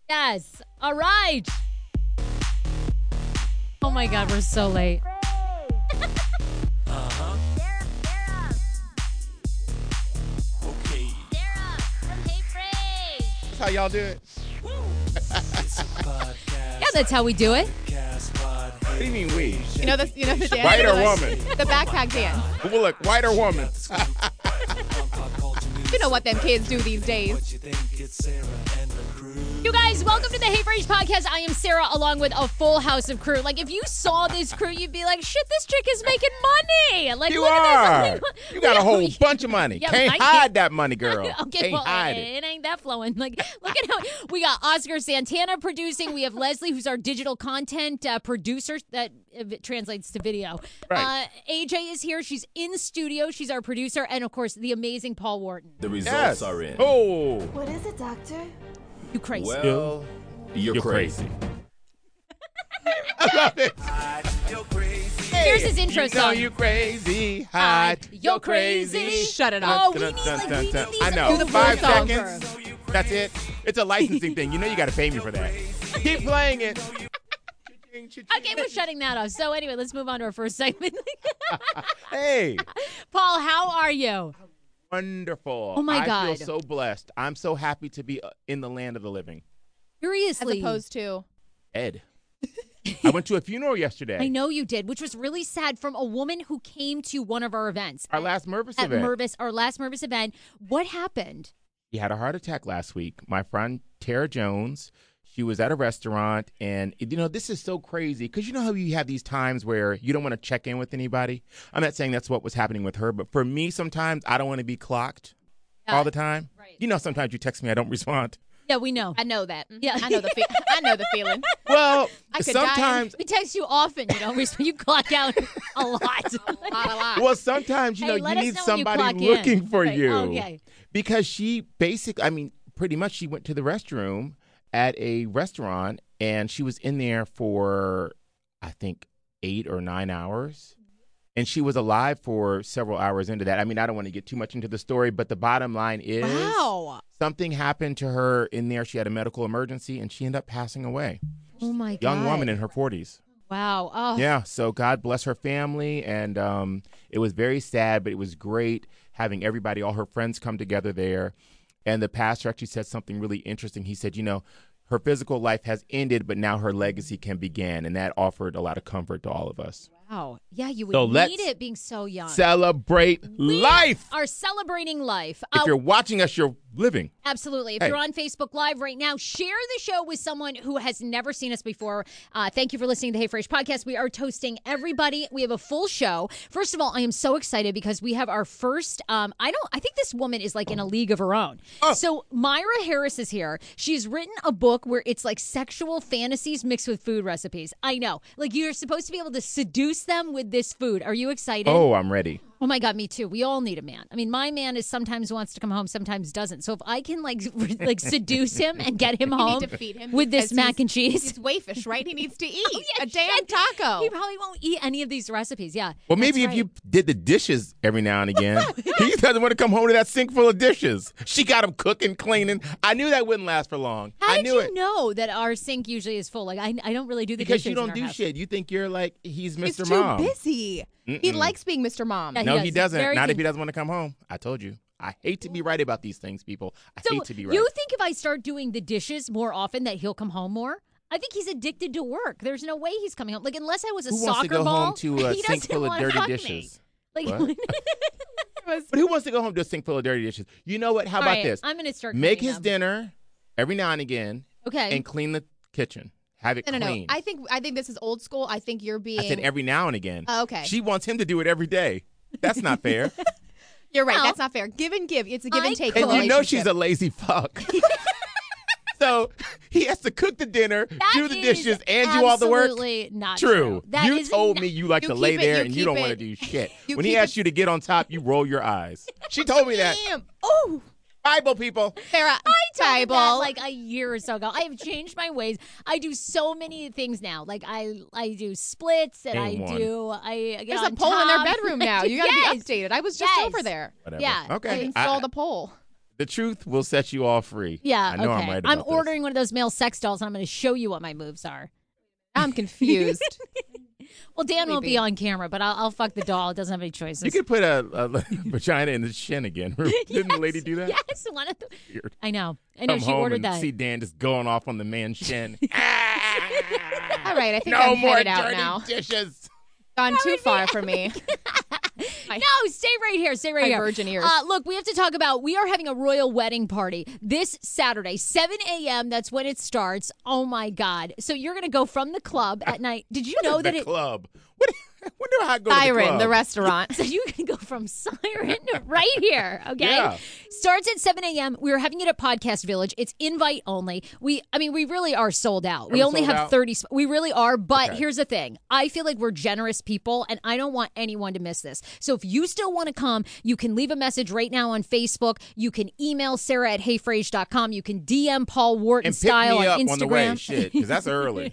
Yes. All right. Oh, my God. We're so late. Uh-huh. Sarah. Okay. Sarah from Hey Frey. That's how y'all do it. It's a podcast. Yeah, that's how we do it. What do you mean we? You know the dance? White or woman? The backpack dance. Well, look, white or woman? You know what them kids do these days. What you think it's Sarah and the crew? You guys, welcome to the Hey Frage podcast. I am Sarah, along with a full house of crew. Like, if you saw this crew, you'd be like, shit, this chick is making money. Like, You look are. at this. You got a whole bunch of money. Yeah, Can't I hide can't- that money, girl. Okay, Can't well, hide it ain't that flowing. Like, look at how we got Oscar Santana producing. We have Leslie, who's our digital content producer. That translates to video. Right. AJ is here. She's in studio. She's our producer. And, of course, the amazing Paul Wharton. The results Yes. are in. Oh, What is it, doctor? You crazy. Well, you're crazy. I love it. You're crazy. Here's his intro You know song. you crazy, hot. You're crazy. Shut it Oh, up. we need, like, we need these. I know. Do the full 5 song seconds. That's it. It's a licensing thing. You know you got to pay me for that. Keep playing it. Okay, we're shutting that off. So anyway, let's move on to our first segment. Hey, Paul, how are you? wonderful. Oh, my I God. feel so blessed. I'm so happy to be in the land of the living. As Seriously. opposed to. Ed. I went to a funeral yesterday. I know you did, which was really sad, from a woman who came to one of our events. Our last Mervis at event. Mervis, our last Mervis event. What happened? He had a heart attack last week. My friend Tara Jones, she was at a restaurant, and you know, this is so crazy because you know how you have these times where you don't want to check in with anybody. I'm not saying that's what was happening with her, but for me, sometimes I don't want to be clocked all the time. Right. You know, sometimes you text me, I don't respond. Yeah, we know. I know that. Yeah. I know the I know the feeling. Well, I could die sometimes. We text you often, you know. You clock out a lot. A lot. Well, sometimes you Hey, know let you us need know when you somebody clock looking in. for Right, you. okay. Because she basically, I mean, pretty much she went to the restroom at a restaurant and she was in there for, I think, 8 or 9 hours. And she was alive for several hours into that. I mean, I don't want to get too much into the story, but the bottom line is Wow. something happened to her in there. She had a medical emergency and she ended up passing away. Oh, my God. Young woman in her 40s. Wow. Oh. Yeah, so God bless her family, and it was very sad, but it was great having everybody, all her friends come together there. And the pastor actually said something really interesting. He said, you know, her physical life has ended, but now her legacy can begin, and that offered a lot of comfort to all of us. Wow. Yeah, you would So need let's it being so young. Celebrate life! Are celebrating life. If you're watching us, you're living. Absolutely. If Hey. you're on Facebook Live right now, share the show with someone who has never seen us before. Thank you for listening to the Hey Fresh podcast. We are toasting everybody. We have a full show. First of all, I am so excited because we have our first. I think this woman is like in a league of her own. Oh. So Myra Harris is here. She's written a book where it's like sexual fantasies mixed with food recipes. I know. Like, you're supposed to be able to seduce them with this food. Are you excited? Oh, I'm ready. Oh my God, me too. We all need a man. I mean, my man is sometimes wants to come home, sometimes doesn't. So if I can like seduce him and get him You home need to feed him with this because mac and cheese. He's waifish, right? He needs to eat yeah, a damn shit. taco. He probably won't eat any of these recipes. Yeah. Well, maybe that's if you right. did the dishes every now and again, he doesn't want to come home to that sink full of dishes. She got him cooking, cleaning. I knew that wouldn't last for long. How I did knew you it. know that our sink usually is full? Like I don't really do the Because dishes you don't in our do house. shit. You think you're like he's Mr. He's too Mom. busy. He likes being Mr. Mom. Yeah, No, does. he doesn't. Very Not good. if he doesn't want to come home. I told you. I hate to be right about these things, people. I So hate to be right. you think if I start doing the dishes more often that he'll come home more? I think he's addicted to work. There's no way he's coming home. Like, unless I was a Who soccer wants to go ball, home to a he sink doesn't full of wanna dirty fuck me. dishes? Like, What? But who wants to go home to a sink full of dirty dishes? You know what? How All about right, this? I'm gonna start Make cleaning his them. dinner every now and again Okay. and clean the kitchen. Have it No. clean. I think this is old school. I think you're being. I said every now and again. Oh, okay. She wants him to do it every day. That's not fair. You're right. No. That's not fair. Give and give. It's a give I and take. could- And you know she's relationship. a lazy fuck. So he has to cook the dinner, That do the is dishes, and do all the work. Absolutely not True. That You is told not- me you like You to lay keep it- there you and you keep don't it- want to do shit. you When he keep asks it- you to get on top, you roll your eyes. She told me that. Damn. Oh, Bible people. Sarah. I told Bible. that like a year or so ago. I have changed my ways. I do so many things now. Like I do splits and Ain't one. I get There's on a pole in their top. bedroom now. You got to Yes. be updated. I was just Yes. over there. Whatever. Yeah. Okay. Install the pole. The truth will set you all free. Yeah, I know okay. I'm right about I'm this. ordering one of those male sex dolls, and I'm going to show you what my moves are. I'm confused. Well, Dan won't be Maybe. on camera, but I'll fuck the doll. It doesn't have any choices. You could put a vagina in the shin again. Didn't the lady do that? Yes, one of the. Weird. I know. She Come home ordered and that. see Dan just going off on the man's shin. All right, I think No I'm more headed out dirty now. dishes. Gone too far for me. No, stay right here. Stay right My here. virgin ears. Look, we have to talk about, we are having a royal wedding party this Saturday, 7 a.m. That's when it starts. Oh, my God. So you're going to go from the club at night. Did you know that the it... club. When do I go to the Siren, club? the restaurant. So you can go from Siren right here, okay? Yeah. Starts at 7 a.m. We are having it at Podcast Village. It's invite only. We really are sold out. We we only sold have out? 30. We really are. But Okay. here's the thing. I feel like we're generous people, and I don't want anyone to miss this. So if you still want to come, you can leave a message right now on Facebook. You can email Sarah at heyfrage.com. You can DM Paul Wharton And pick style me up on on the way. Instagram. Shit, because that's early.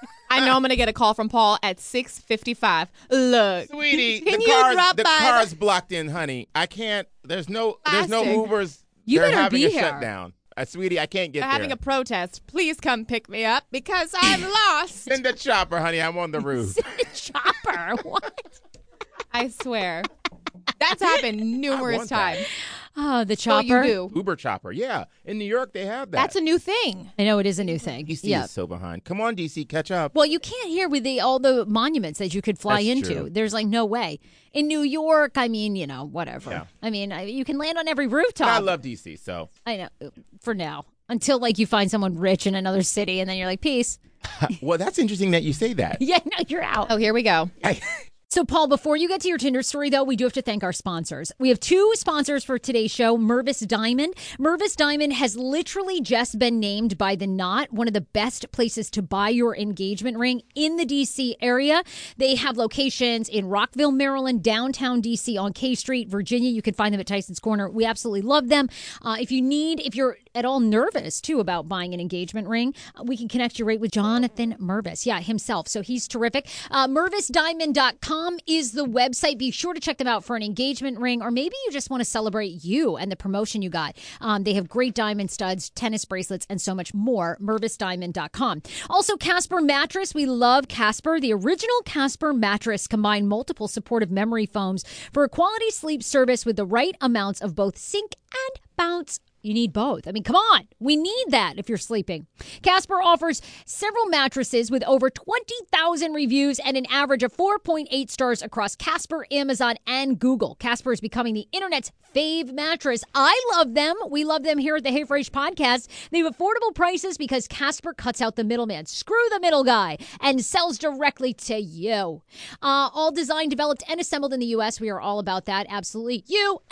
I know I'm going to get a call from Paul at 6:55. Look. Sweetie, Can the you car's, drop the by car's blocked in, honey. I can't. There's no Plastic. Ubers. You They're better having be a here. shutdown. Sweetie, I can't get They're there. having a protest. Please come pick me up because I'm lost. Send the chopper, honey. I'm on the roof. Chopper. What? I swear. That's happened numerous want that. times. Oh, the So chopper. you do. Uber chopper. Yeah. In New York, they have that. That's a new thing. I know it is a new thing. DC Yeah. is so behind. Come on, DC, catch up. Well, you can't hear with all the monuments that you could fly That's into. true. There's like no way. In New York, I mean, whatever. Yeah. I mean, you can land on every rooftop. I love DC, so. I know, for now. Until like you find someone rich in another city, and then you're like, peace. Well, that's interesting that you say that. Yeah, no, you're out. Oh, here we go. So, Paul, before you get to your Tinder story, though, we do have to thank our sponsors. We have two sponsors for today's show, Mervis Diamond. Mervis Diamond has literally just been named by The Knot one of the best places to buy your engagement ring in the D.C. area. They have locations in Rockville, Maryland, downtown D.C. on K Street, Virginia. You can find them at Tyson's Corner. We absolutely love them. If you're at all nervous, too, about buying an engagement ring, we can connect you right with Jonathan Mervis. Yeah, himself. So he's terrific. MervisDiamond.com is the website. Be sure to check them out for an engagement ring, or maybe you just want to celebrate you and the promotion you got. They have great diamond studs, tennis bracelets, and so much more. MervisDiamond.com. Also, Casper Mattress. We love Casper. The original Casper mattress combined multiple supportive memory foams for a quality sleep service with the right amounts of both sink and bounce. You need both. I mean, come on. We need that if you're sleeping. Casper offers several mattresses with over 20,000 reviews and an average of 4.8 stars across Casper, Amazon, and Google. Casper is becoming the internet's fave mattress. I love them. We love them here at the Hey Frage podcast. They have affordable prices because Casper cuts out the middleman. Screw the middle guy and sells directly to you. All designed, developed, and assembled in the U.S. We are all about that. Absolutely.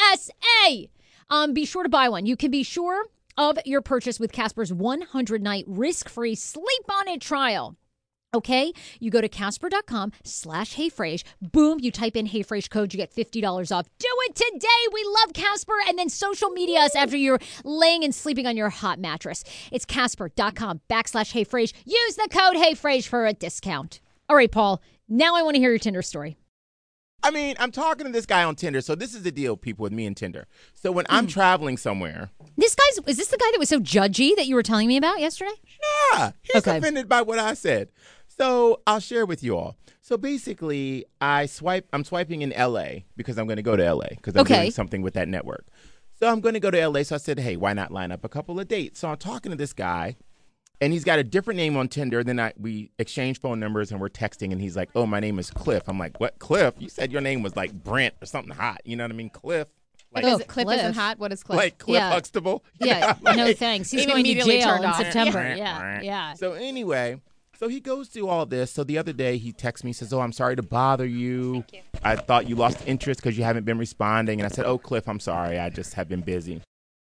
USA! Be sure to buy one. You can be sure of your purchase with Casper's 100-night risk-free sleep-on-it trial. Okay, you go to casper.com/heyfrage. Boom, you type in HeyFrage code, you get $50 off. Do it today. We love Casper. And then social media us after you're laying and sleeping on your hot mattress. It's casper.com/heyfrage. Use the code HeyFrage for a discount. All right, Paul, now I want to hear your Tinder story. I mean, I'm talking to this guy on Tinder, so this is the deal, people, with me and Tinder. So when I'm traveling somewhere, Is this the guy that was so judgy that you were telling me about yesterday? yeah, he's Okay. offended by what I said. So I'll share with you all. So basically, I'm swiping in LA because I'm going to go to LA because I'm Okay. doing something with that network. So I'm going to go to LA. So I said, hey, why not line up a couple of dates? So I'm talking to this guy, and he's got a different name on Tinder. Then we exchange phone numbers, and we're texting, and he's like, oh, my name is Cliff. I'm like, what, Cliff? You said your name was like Brent or something hot. You know what I mean? Cliff. Like, Oh, Cliff Cliff. isn't hot. What is Cliff? like Cliff Yeah. Huxtable? Yeah, like- no thanks. He's He going to immediately jail turned in on it. September. Yeah. So anyway, so he goes through all this. So the other day he texts me, says, oh, I'm sorry to bother you. I thought you lost interest because you haven't been responding. And I said, oh, Cliff, I'm sorry. I just have been busy.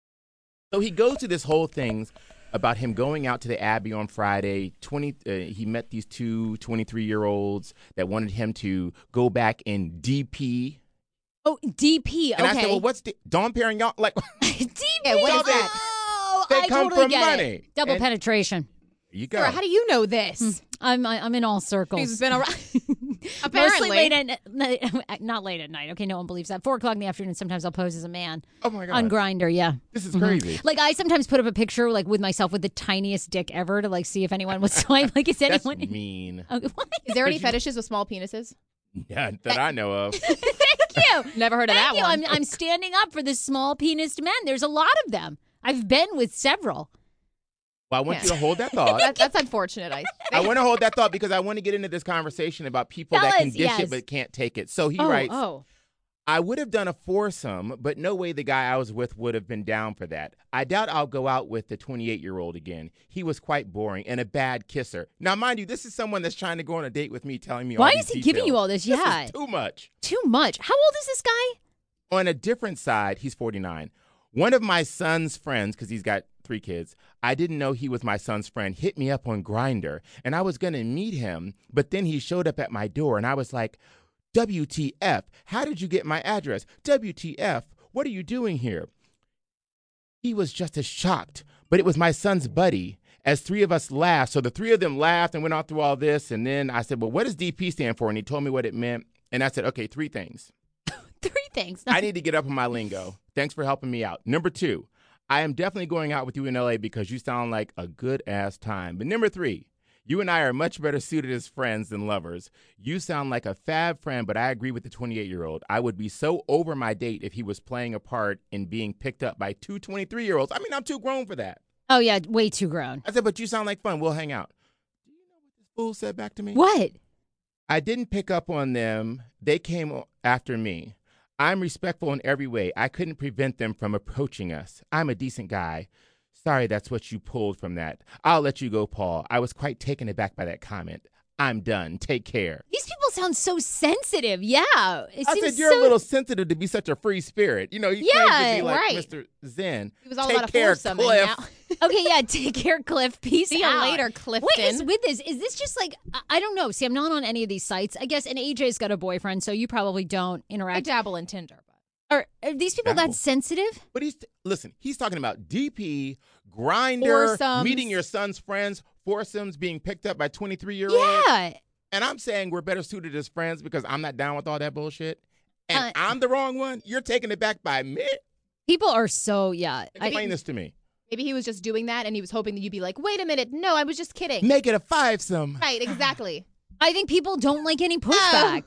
So he goes through this whole thing about him going out to the Abbey on Friday. He met these two 23-year-olds that wanted him to go back and DP. Oh, DP. And Okay. I said, well, what's Dom Perignon? Like, DP. Yeah, what is that? Oh, They I come totally from get money. It. Double And- penetration. you go. Sarah, how do you know this? I'm in all circles. She's been around. Apparently. Mostly late at not late at night. Okay, no one believes that. 4:00 in the afternoon. Sometimes I'll pose as a man Oh my god. on Grindr. Yeah. This is crazy. Like I sometimes put up a picture like with myself with the tiniest dick ever to like see if anyone would swipe. Like is That's anyone? mean. Oh, what? Is there any fetishes with small penises? Yeah, that I know of. Thank you. Never heard of Thank that you. one. I'm standing up for the small penised men. There's a lot of them. I've been with several. Well, I want you to hold that thought. That's unfortunate. I want to hold that thought because I want to get into this conversation about people that can Fellas, dish yes. it but can't take it. So he Oh, writes, oh. I would have done a foursome, but no way the guy I was with would have been down for that. I doubt I'll go out with the 28-year-old again. He was quite boring and a bad kisser. Now, mind you, this is someone that's trying to go on a date with me telling me all Why these is he details. giving you all this? Yeah. This is too much. Too much. How old is this guy? On a different side, he's 49. One of my son's friends, because he's got 3 kids, I didn't know he was my son's friend, hit me up on Grindr, and I was going to meet him, but then he showed up at my door, and I was like, WTF, how did you get my address? WTF, what are you doing here? He was just as shocked, but it was my son's buddy. As 3 of us laughed, so the 3 of them laughed and went off through all this, and then I said, well, what does DP stand for? And he told me what it meant, and I said, okay, 3 things. 3 things. I need to get up on my lingo. Thanks for helping me out. Number 2, I am definitely going out with you in LA because you sound like a good ass time. But number 3, you and I are much better suited as friends than lovers. You sound like a fab friend, but I agree with the 28-year-old. I would be so over my date if he was playing a part in being picked up by 2 23-year-olds. I mean, I'm too grown for that. Oh yeah, way too grown. I said, but you sound like fun. We'll hang out. Do you know what this fool said back to me? What? I didn't pick up on them. They came after me. I'm respectful in every way. I couldn't prevent them from approaching us. I'm a decent guy. Sorry, that's what you pulled from that. I'll let you go, Paul. I was quite taken aback by that comment. I'm done. Take care. These people sound so sensitive. Yeah. It I seems said, you're so... a little sensitive to be such a free spirit. You know, you Yeah, claim to be like right. Mr. Zen. He was all Take about a care, foursome. And Cliff. now, Okay, yeah. Take care, Cliff. Peace see you out. later, Clifton. What is with this? Is this just like I don't know. See, I'm not on any of these sites. I guess, and AJ's got a boyfriend, so you probably don't I interact. dabble in Tinder, but Are these people Dabble. that sensitive? But listen, he's talking about DP, Grindr, Foursomes. meeting your son's friends, foursomes, being picked up by 23-year-olds. Yeah. And I'm saying we're better suited as friends because I'm not down with all that bullshit. And Uh, I'm the wrong one. You're taking it back by me. People are so yeah. Explain this to me. maybe he was just doing that and he was hoping that you'd be like, wait a minute, no, I was just kidding. Make it a 5-some. Right, exactly. I think people don't like any pushback.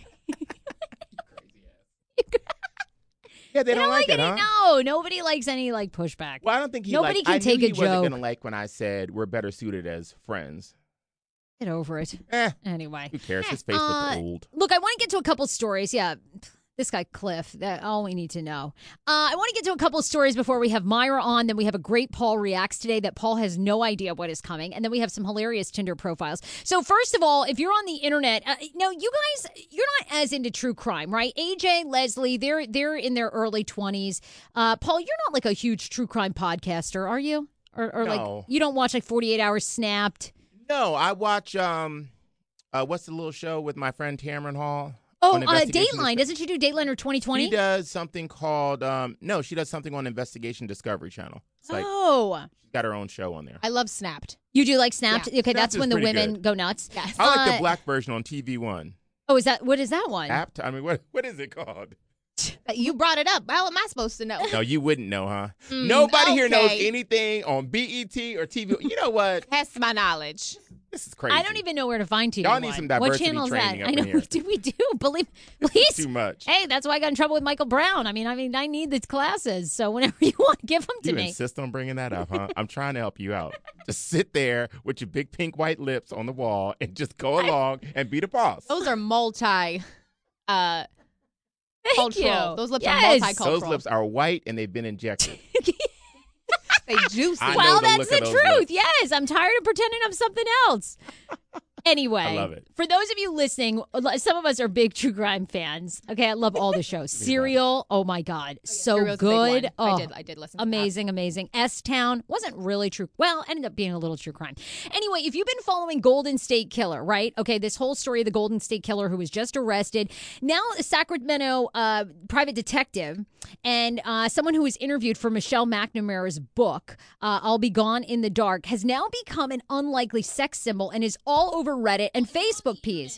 Yeah, they don't like it, any. huh? No, nobody likes any like pushback. Well, I don't think he Nobody liked, can I take knew a he wasn't joke. going to like when I said we're better suited as friends. Get over it. Anyway. Who cares? His face looks old. Look, I want to get to a couple stories. Yeah, this guy Cliff. That all we need to know. I want to get to a couple stories before we have Myra on. Then we have a great Paul reacts today that Paul has no idea what is coming, and then we have some hilarious Tinder profiles. So first of all, if you're on the internet, no, you guys, you're not as into true crime, right? AJ, Leslie, they're in their early 20s. Paul, you're not like a huge true crime podcaster, are you? Or No. like you don't watch like 48 Hours Snapped. No, I watch, what's the little show with my friend Tamron Hall? Oh, on Investigation Dateline. Doesn't she do Dateline or 2020? She does something called, she does something on Investigation Discovery Channel. It's like, Oh, she's got her own show on there. I love Snapped. you do like Snapped? Yeah. Okay, that's Snapped when is the pretty women good. go nuts. Yes. I like Uh, the black version on TV One. Oh, what is that one? Apt? I mean, what is it called? You brought it up. How am I supposed to know? No, you wouldn't know, huh? Nobody here knows okay. anything on BET or TV. You know what? Test my knowledge. This is crazy. I don't even know where to find TV. Y'all need One. some What diversity channel is that? training up I know in here. we do. Believe, This please. is too much. Hey, that's why I got in trouble with Michael Brown. I mean, I need the classes. So whenever you want, give them to You me. insist on bringing that up, huh? I'm trying to help you out. Just sit there with your big pink white lips on the wall and just go along and be the boss. Those are multi Thank cultural. you. Those lips Yes. are multicultural. Those lips are white and they've been injected. They juicy. I know Well, the that's look the of those truth. lips. Yes, I'm tired of pretending I'm something else. Anyway, I love it. For those of you listening, some of us are big true crime fans. Okay, I love all the shows. Serial, oh my God, so Serial's a big good. one. Oh, I did listen to that. amazing, amazing. S-Town wasn't really true. Well, ended up being a little true crime. Anyway, if you've been following Golden State Killer, right? Okay, this whole story of the Golden State Killer who was just arrested. Now a Sacramento private detective and someone who was interviewed for Michelle McNamara's book, I'll Be Gone in the Dark, has now become an unlikely sex symbol and is all over Reddit and Facebook peas.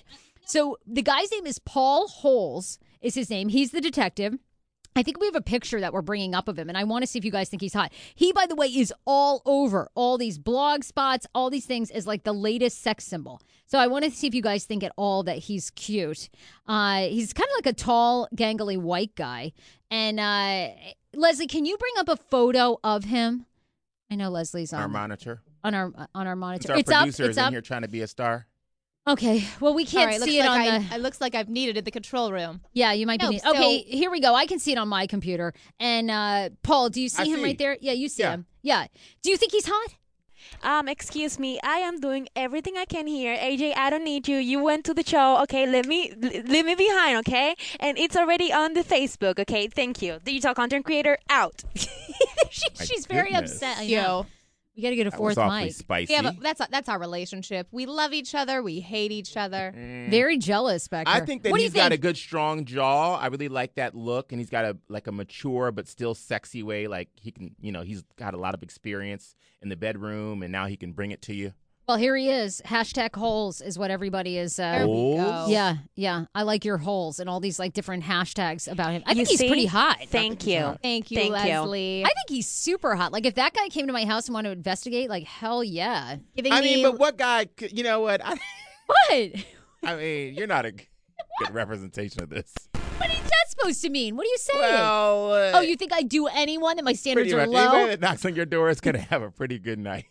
So the guy's name is Paul Holes is his name. He's the detective. I think we have a picture that we're bringing up of him, and I want to see if you guys think he's hot. He, by the way, is all over all these blog spots, all these things as like the latest sex symbol. So I want to see if you guys think at all that he's cute. He's kind of like a tall, gangly white guy. And Leslie, can you bring up a photo of him? I know Leslie's on Our monitor. on our monitor. Our It's up. producer It's is in up. here trying to be a star. Okay. Well, we All can't right, see it on the. It looks like I've needed it in the control room. Yeah, you might be. No, Okay, here we go. I can see it on my computer. And Paul, do you see I him see. right there? Yeah, you see Yeah. him. Yeah. Do you think he's hot? Excuse me. I am doing everything I can here. AJ, I don't need you. You went to the show. Okay, leave me behind, okay? And it's already on the Facebook, okay? Thank you. Digital content creator out. She's very goodness. upset. I Yo. know. We got to get a That fourth was awfully mic. spicy. Yeah, but that's our relationship. We love each other. We hate each other. Very jealous back I there. think that what do you he's got a think? good strong jaw. I really like that look, and he's got a mature but still sexy way. Like he can, he's got a lot of experience in the bedroom, and now he can bring it to you. Well, here he is. Hashtag holes is what everybody is. There we go. Holes? Yeah. I like your holes and all these like different hashtags about him. I You think he's see? pretty hot. Thank you. Thank you, Thank you. Leslie. I think he's super hot. Like if that guy came to my house and wanted to investigate, like hell yeah. Giving I me mean, but what guy? You know what? What? I mean, you're not a good representation of this. What is that supposed to mean? What are you saying? Well, Oh, you think I do anyone that my standards pretty are much low? anybody that knocks on your door is gonna have a pretty good night.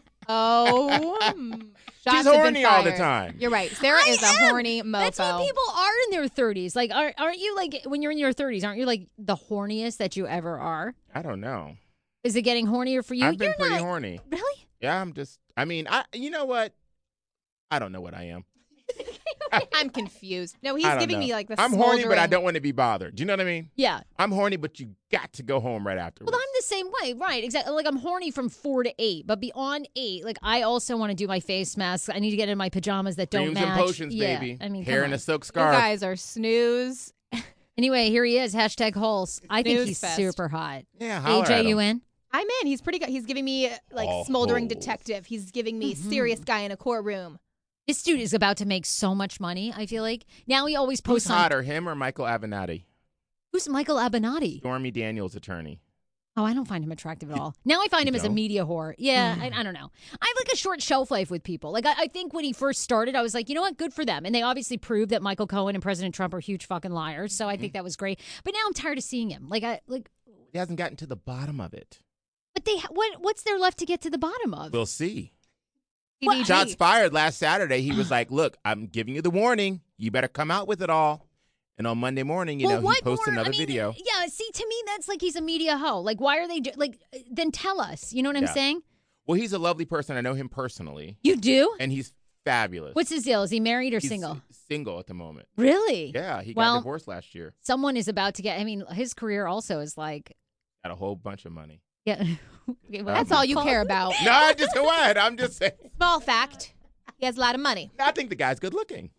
shots She's have been horny all the fired. time. You're right. Sarah I is a am. horny mofo. That's what people are in their 30s. Like, aren't you like when you're in your 30s? Aren't you like the horniest that you ever are? I don't know. Is it getting hornier for you? I've been You're pretty not- horny. Really? Yeah, you know what? I don't know what I am. I'm confused. No, he's I don't giving know. me like the I'm horny, but I smoldering- don't want to be bothered. Do you know what I mean? Yeah. I'm horny, but you got to go home right afterwards. Well, I'm the same way, right? Exactly. Like I'm horny from 4 to 8, but beyond 8, like I also want to do my face mask. I need to get in my pajamas that don't Creams match. and potions, yeah. baby. I mean, hair come in on. a silk You scarf. guys are snooze. Anyway, here he is. Hashtag holes. I think Snooze he's fest. super hot. Yeah, holler at AJ, him. you in? I'm in. He's pretty good. He's giving me like Oh, smoldering holes. detective. He's giving me Mm-hmm. serious guy in a courtroom. This dude is about to make so much money, I feel like. Now he always Who's posts on... hotter, him or Michael Avenatti? Who's Michael Avenatti? Stormy Daniels' attorney. Oh, I don't find him attractive at all. Now I find him as a don't? media whore. Yeah, I don't know. I have like a short shelf life with people. Like I think when he first started, I was like, you know what? Good for them. And they obviously proved that Michael Cohen and President Trump are huge fucking liars. So I think that was great. But now I'm tired of seeing him. He hasn't gotten to the bottom of it. But what's there left to get to the bottom of? We'll see. TBD. Shots fired last Saturday. He was like, look, I'm giving you the warning. You better come out with it all. And on Monday morning, he what posts more? another I mean, video. Yeah, see, to me, that's like he's a media hoe. Like, why are they then tell us? You know what I'm Yeah. saying? Well, he's a lovely person. I know him personally. You do? And he's fabulous. What's his deal? Is he married or He's single? Single at the moment. Really? Yeah, he Well- got divorced last year. Someone is about to get. I mean, his career also is like. Got a whole bunch of money. Yeah. Okay, well, That's all you Paul- care about. No, I just what? I'm just saying. Small fact. He has a lot of money. I think the guy's good looking.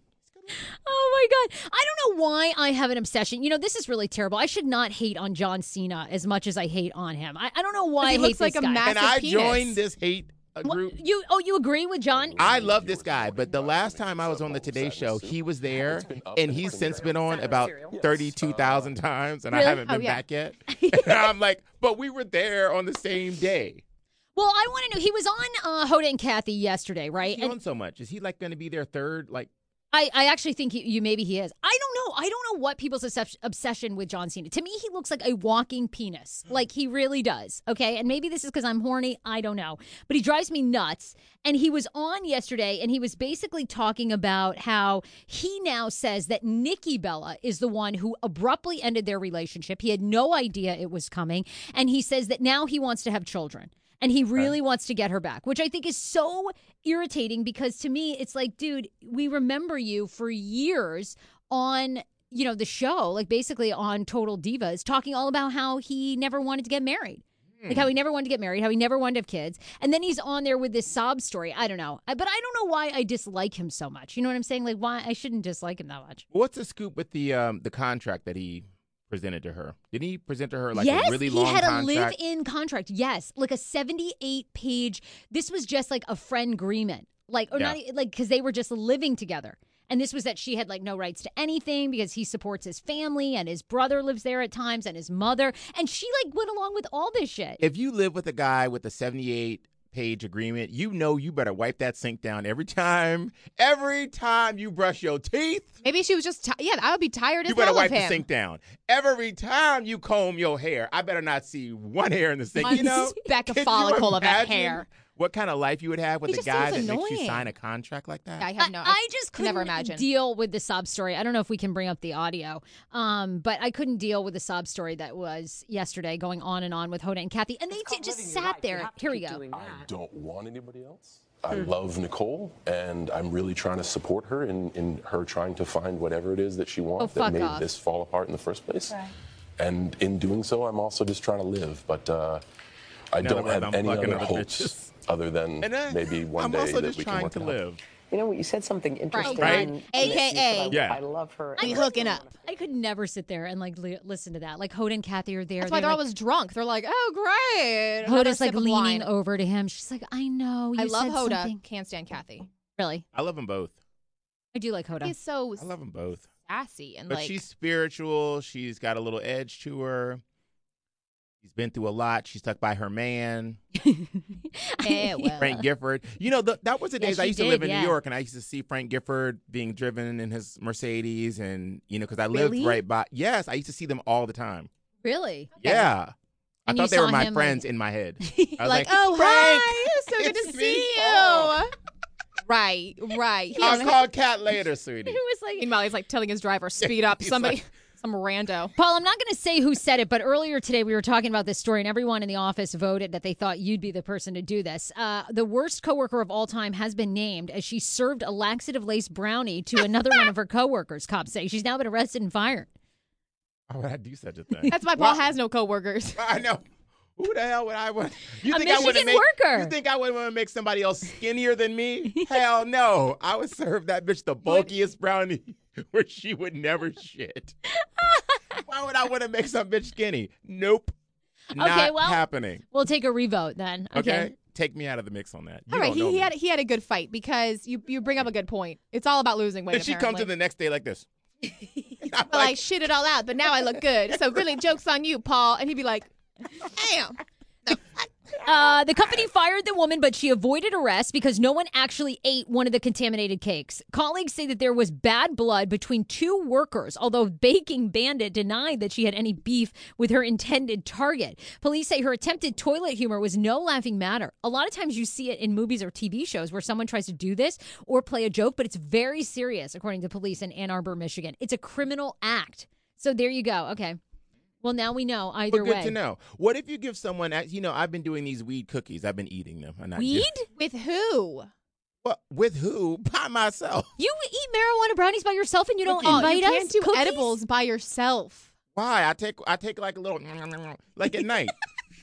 Oh my God. I don't know why I have an obsession. You know, this is really terrible. I should not hate on John Cena as much as I hate on him. I don't know why I He hate looks this like a guy. massive And I penis. joined this hate group. You agree with John? I love this guy, but the last time I was on the Today Show, he was there, and he's since been on about 32,000 times, and I Really? haven't been Oh, yeah. back yet. And I'm like, but we were there on the same day. Well, I want to know. He was on Hoda and Kathy yesterday, right? He And on so much. Is he like going to be their third? Like, I actually think maybe he is. I don't know. I don't know what people's obsession with John Cena. To me, he looks like a walking penis. Like he really does. Okay, and maybe this is because I'm horny. I don't know, but he drives me nuts. And he was on yesterday, and he was basically talking about how he now says that Nikki Bella is the one who abruptly ended their relationship. He had no idea it was coming, and he says that now he wants to have children. And he really wants to get her back, which I think is so irritating because to me, it's like, dude, we remember you for years on, the show, like basically on Total Divas, talking all about how he never wanted to get married. Like how he never wanted to get married, how he never wanted to have kids. And then he's on there with this sob story. I don't know. But I don't know why I dislike him so much. You know what I'm saying? Like why I shouldn't dislike him that much. what's the scoop with the contract that he presented to her? Didn't he present to her like yes, a really long he had contract? a live-in contract. Yes, like a 78-page. This was just like a friend agreement, like or Yeah. not like because they were just living together. And this was that she had like no rights to anything because he supports his family and his brother lives there at times and his mother. And she like went along with all this shit. If you live with a guy with a 78-page agreement, you know you better wipe that sink down every time you brush your teeth. Maybe she was just I would be tired as You better hell wipe of him. the sink down. Every time you comb your hair, I better not see one hair in the sink. You know, Speck of could you follicle of that imagine hair. What kind of life you would have with He a just guy that seems makes you annoying. sign a contract like that? I have no. I just can couldn't never imagine. deal with the sob story. I don't know if we can bring up the audio, but I couldn't deal with the sob story that was yesterday going on and on with Hoda and Kathy. And they just sat there. Here we go. I don't want anybody else. I love Nicole, and I'm really trying to support her in her trying to find whatever it is that she wants that fuck made off. this fall apart in the first place. And in doing so, I'm also just trying to live. But I don't words, have I'm any fucking other other hopes bitches. other than maybe one I'm day also that just we can trying work to it out. live. You know what? You said something interesting. Right. and AKA. Yeah. I love her. Be hooking up. I could never sit there and like listen to that. Like Hoda and Kathy are there. That's why they're like, always drunk. They're like, oh, great. Another Hoda's like sip of leaning wine. over to him. She's like, I know. You I love said Hoda. something. Can't stand Kathy. Really? I love them both. I do like Hoda. He's so I love them both. sassy and But like. she's spiritual. She's got a little edge to her. She's been through a lot. She's stuck by her man, well. Frank Gifford. You know, that was the Yeah, days I she used to did, live in yeah. New York, and I used to see Frank Gifford being driven in his Mercedes, and because I lived Really? right by. Yes, I used to see them all the time. Really? Yeah, And I you thought they were saw my him, friends like- in my head. I was like, like, oh, Frank, hi. So good to it's me, see Paul. you. Right. I'll call Kat later, sweetie. It was like, Meanwhile, he's like telling his driver, speed up. He's Somebody, like- some rando. Paul, I'm not going to say who said it, but earlier today we were talking about this story, and everyone in the office voted that they thought you'd be the person to do this. The worst coworker of all time has been named as she served a laxative-laced brownie to another one of her coworkers. Cops say she's now been arrested and fired. Why would I do such a thing? That's why Paul has no coworkers. I know. Who the hell would I want? You A think I wouldn't Michigan make? worker. You think I would want to make somebody else skinnier than me? Hell no. I would serve that bitch the bulkiest brownie where she would never shit. Why would I want to make some bitch skinny? Nope. Not well, happening. We'll take a revote then. Okay. Take me out of the mix on that. You All right, don't know he me. had a good fight because you bring up a good point. It's all about losing weight. Then she comes in the next day like this. I'm well, I shit it all out, but now I look good. So really, joke's on you, Paul. And he'd be like, damn. The company fired the woman, but she avoided arrest because no one actually ate one of the contaminated cakes. Colleagues say that there was bad blood between two workers, although Baking Bandit denied that she had any beef with her intended target. Police say her attempted toilet humor was no laughing matter. A lot of times you see it in movies or TV shows where someone tries to do this or play a joke, but it's very serious, according to police in Ann Arbor, Michigan. It's a criminal act. So there you go. Okay. Well, now we know either But good way. to know. What if you give someone, I've been doing these weed cookies. I've been eating them. I'm not Weed? With who? What, with who? By myself. You eat marijuana brownies by yourself and you don't Cookies. invite you us? can't do Cookies? edibles by yourself. Why? I take like a little, like at night.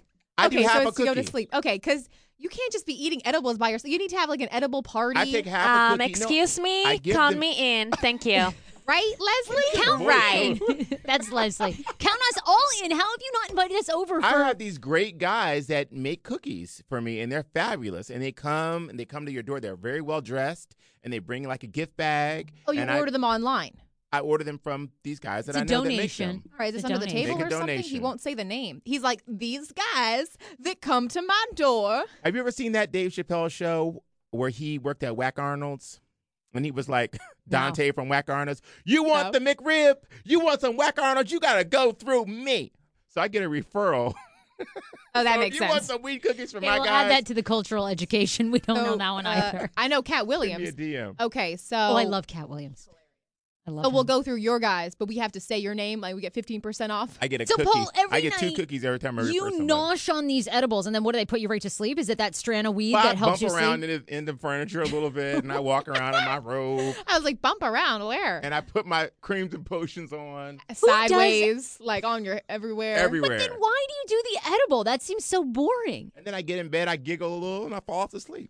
I do Okay, half so a it's to cookie. go to sleep. Okay, because you can't just be eating edibles by yourself. You need to have like an edible party. I take half a cookie. Excuse I me, give count them- me in. Thank you. Right, Leslie? Count Boy, right. That's Leslie. Count us all in. How have you not invited us over I for? have these great guys that make cookies for me, and they're fabulous. And they come to your door. They're very well dressed, and they bring like a gift bag. Oh, you and order them online. I order them from these guys that It's a I know donation. that make them. All right, is this It's a under the donation. table Make a or something? He donation. won't say the name. He's like, these guys that come to my door. Have you ever seen that Dave Chappelle show where he worked at Whack Arnold's? And he was like Dante from Whack Arnold's. You want the McRib? You want some Whack Arnold's? You got to go through me. So I get a referral. Oh, that So makes if you sense. want some weed cookies from Okay, my we'll guys? add that to the cultural education. We don't know So, that one either. I know Cat Send Williams. me a DM. Okay, so Oh, I love Cat Williams. I love So we'll him. go through your guys, but we have to say your name. Like we get 15% off. I get a So, cookie. Paul, every I get two night cookies every time I refer You somebody. nosh on these edibles, and then what do they put you right to sleep? Is it that strand of weed Well, that I helps bump you around sleep? in the furniture a little bit, and I walk around in my robe, I was like, bump around where? and I put my creams and potions on Sideways, like on your everywhere. everywhere. Then why do you do the edible? That seems so boring. And then I get in bed, I giggle a little, and I fall off to sleep.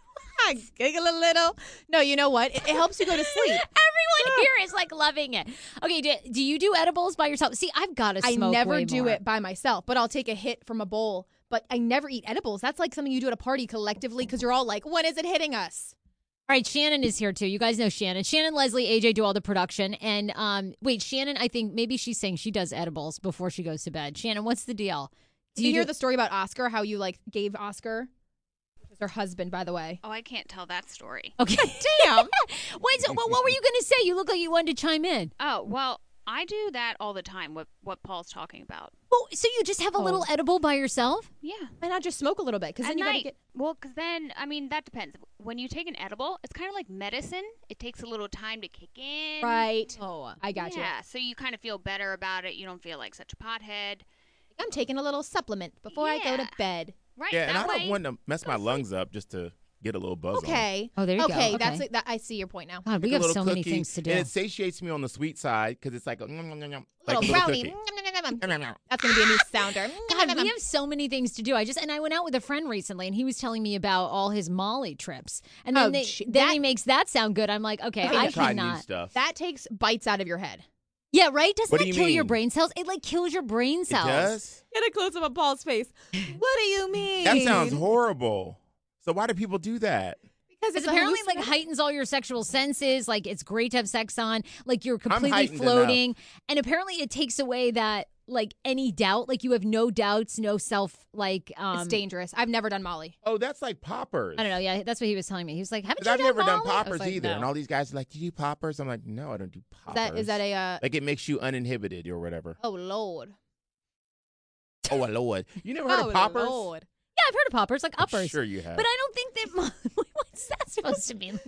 I giggle a little. No, you know what? It helps you go to sleep. Everyone here is like loving it. Okay, do you do edibles by yourself? See, I've got to I smoke never way do more. it by myself, but I'll take a hit from a bowl. But I never eat edibles. That's like something you do at a party collectively because you're all like, when is it hitting us? All right, Shannon is here too. You guys know Shannon. Shannon, Leslie, AJ do all the production. And wait, Shannon, I think maybe she's saying she does edibles before she goes to bed. Shannon, what's the deal? Did you hear the story about Oscar, how you gave Oscar? Which is her husband, by the way. Oh, I can't tell that story. Okay. Damn. Wait, so what were you going to say? You look like you wanted to chime in. Oh, well, I do that all the time, what Paul's talking about. Well, so you just have a little edible by yourself? Yeah. Why not just smoke a little bit? Because then you got to get... Well, because then, I mean, that depends. When you take an edible, it's kind of like medicine. It takes a little time to kick in. Right. Oh, I got you. Yeah, so you kind of feel better about it. You don't feel like such a pothead. I'm taking a little supplement before I go to Yeah. bed. Right, Yeah, and that I don't way- want to mess my lungs up just to get a little buzz on. Okay. Oh, there you go. Okay, Okay. that, I see your point now. God, we Like a have little so many cookie, things to do. And it satiates me on the sweet side because it's like a like Little a brownie. cookie. That's going to be a new sounder. God, we have so many things to do. I went out with a friend recently, and he was telling me about all his Molly trips, and then he makes that sound good. I'm like, okay, I try new cannot. stuff. That takes bites out of your head. Yeah, right? Doesn't What that do you kill your mean? brain cells? It kills your brain It cells. does? Get a close up of Paul's face. What do you mean? That sounds horrible. So why do people do that? Because It's apparently heightens all your sexual senses. Like it's great to have sex on. Like you're completely heightened floating, and apparently it takes away that any doubt. Like you have no doubts, no self. it's dangerous. I've never done Molly. Oh, that's like poppers. I don't know. Yeah, that's what he was telling me. He was like, "Haven't 'Cause you I've never done Molly?" I was poppers like, either. "No." And all these guys are like, "Do you do poppers?" I'm like, "No, I don't do poppers." Is that a? Like it makes you uninhibited or whatever. Oh Lord. Oh, Lord. You never heard of poppers? Lord. Yeah, I've heard of poppers, like uppers. Sure you have. But I don't think that. What's that supposed to mean?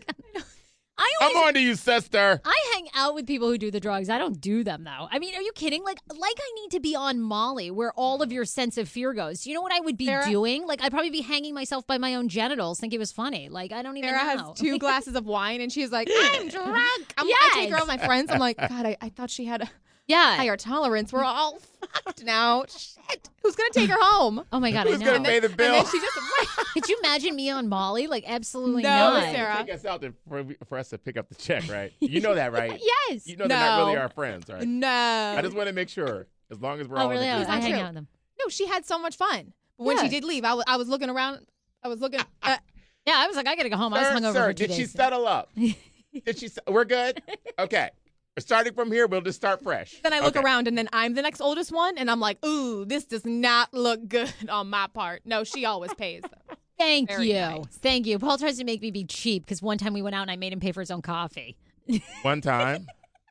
I'm on to you, sister. I hang out with people who do the drugs. I don't do them though. I mean, are you kidding? Like I need to be on Molly, where all of your sense of fear goes. You know what I would be doing? Like I'd probably be hanging myself by my own genitals. Think it was funny. Like I don't even Sarah know. has 2 glasses of wine, and she's like, "I'm drunk." I take her Yes. out with my friends. I'm like, God, I thought she had a Yeah. higher tolerance. We're all fucked now. Shit. Who's gonna take her home? Oh my God, Who's I going know. to pay the And bill? then she just Could you imagine me on Molly? Like absolutely No, not. Sarah. Take us out for us to pick up the check, right? You know that, right? Yes. You know they're not really No. our friends, right? no. I just want to make sure. As long as we're all Oh really? in I agreement. hang true. out with them. No, she had so much fun. But when she Yeah. did leave, I was looking around. I was looking. Yeah, I was like, I gotta go home. I was Sir, hungover sir, for 2 did she days. settle up? We're good? Okay. Starting from here, we'll just start fresh. Then I look Okay. around, and then I'm the next oldest one, and I'm like, ooh, this does not look good on my part. No, she always pays. Though. Thank Very you. nice. Thank you. Paul tries to make me be cheap because one time we went out and I made him pay for his own coffee. One time.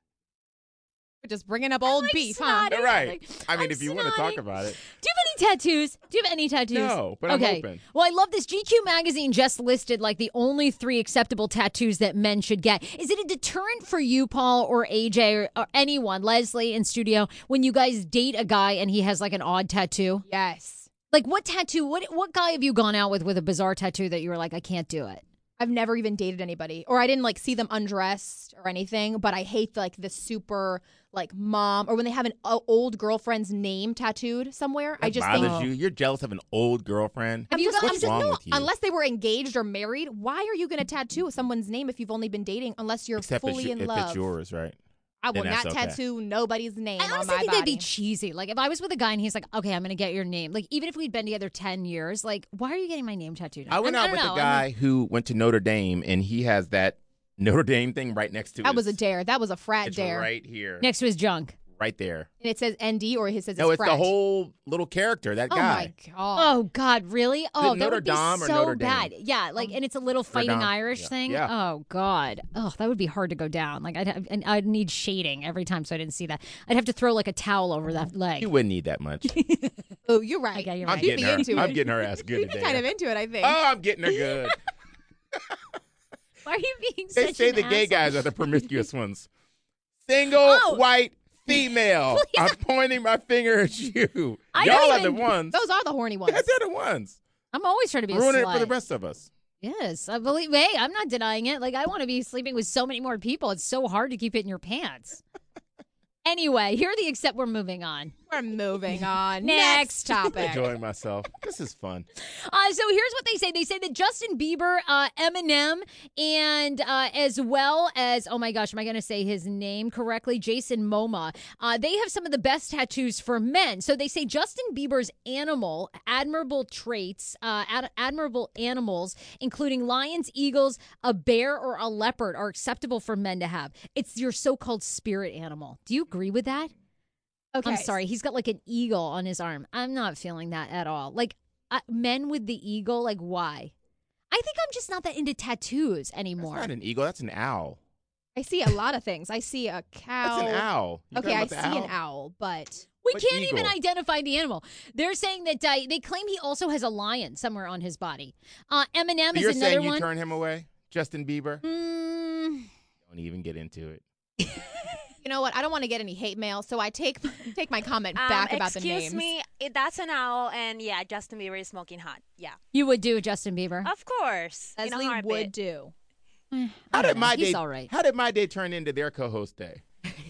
We're just bringing up old beef, huh? snotty. All right. Like, I mean, I'm if you want to talk snotty. about it. Do you have any tattoos? Do you have any tattoos? No, but I'm okay. open. Well, I love this. GQ magazine just listed the only 3 acceptable tattoos that men should get. Is it a deterrent for you, Paul, or AJ, or anyone, Leslie in studio, when you guys date a guy and he has an odd tattoo? Yes. Like what tattoo? What guy have you gone out with a bizarre tattoo that you were like, I can't do it? I've never even dated anybody, or I didn't see them undressed or anything, but I hate the super mom, or when they have an old girlfriend's name tattooed somewhere. I That just bothers think you. You're jealous of an old girlfriend. What's wrong with you? unless they were engaged or married, why are you going to tattoo someone's name if you've only been dating? Unless you're Except fully in if love. it's yours, right? I will then not that's okay. tattoo nobody's name I on honestly my think body. that'd be cheesy. Like if I was with a guy and he's like, okay, I'm going to get your name. Like even if we'd been together 10 years, why are you getting my name tattooed? I went out with a guy who went to Notre Dame, and he has that Notre Dame thing right next to That his, was a dare. That was a frat it's dare. right here. next to his junk. Right there. And it says ND, or it says No, it's it's frat. the whole little character, that Oh guy. my god. Oh God, really? Oh, that Notre would be Dame or so Notre Dame? bad. Yeah, and it's a little fighting Dame. Irish Yeah. thing. Yeah. Oh God. Oh, that would be hard to go down. I'd need shading every time, so I didn't see that. I'd have to throw a towel over that leg. You wouldn't need that much. Oh, you're right. Okay, you're I'm right. You'd getting be her. into I'm it. getting her ass good You'd be today. kind of into it, I think. Oh, I'm getting her good. Why are you being They such say an the gay asshole? guys are the promiscuous ones. Single, Oh. white, female. I'm pointing my finger at you. I Y'all don't are the even- ones. Those are the horny ones. Yeah, they're the ones. I'm always trying to be Ruining a it slut. for the rest of us. Yes, I believe. Hey, I'm not denying it. I want to be sleeping with so many more people. It's so hard to keep it in your pants. Anyway, here are the we're moving on. We're moving on. Next topic. Enjoying myself. This is fun. So here's what they say. They say that Justin Bieber, Eminem, and as well as, oh my gosh, am I going to say his name correctly? Jason Momoa. They have some of the best tattoos for men. So they say Justin Bieber's admirable traits, admirable animals, including lions, eagles, a bear, or a leopard, are acceptable for men to have. It's your so-called spirit animal. Do you agree with that? Okay. I'm sorry. He's got like an eagle on his arm. I'm not feeling that at all. Like men with the eagle, like why? I think I'm just not that into tattoos anymore. That's not an eagle. That's an owl. I see a lot of things. I see a cow. That's an owl. You Okay, I talking see about the an owl, but We What can't even eagle? identify the animal. They're saying that they claim he also has a lion somewhere on his body. Eminem So is you're another saying you one. turn him away, Justin Bieber? Mm, Don't even get into it. you know what? I don't want to get any hate mail, so I take my comment back about the names. Excuse me, that's an owl, and yeah, Justin Bieber is smoking hot. Yeah, you would do Justin Bieber. of course. in a Leslie heartbeat. would do. I How don't did know. my He's day? all right. How did my day turn into their co-host day?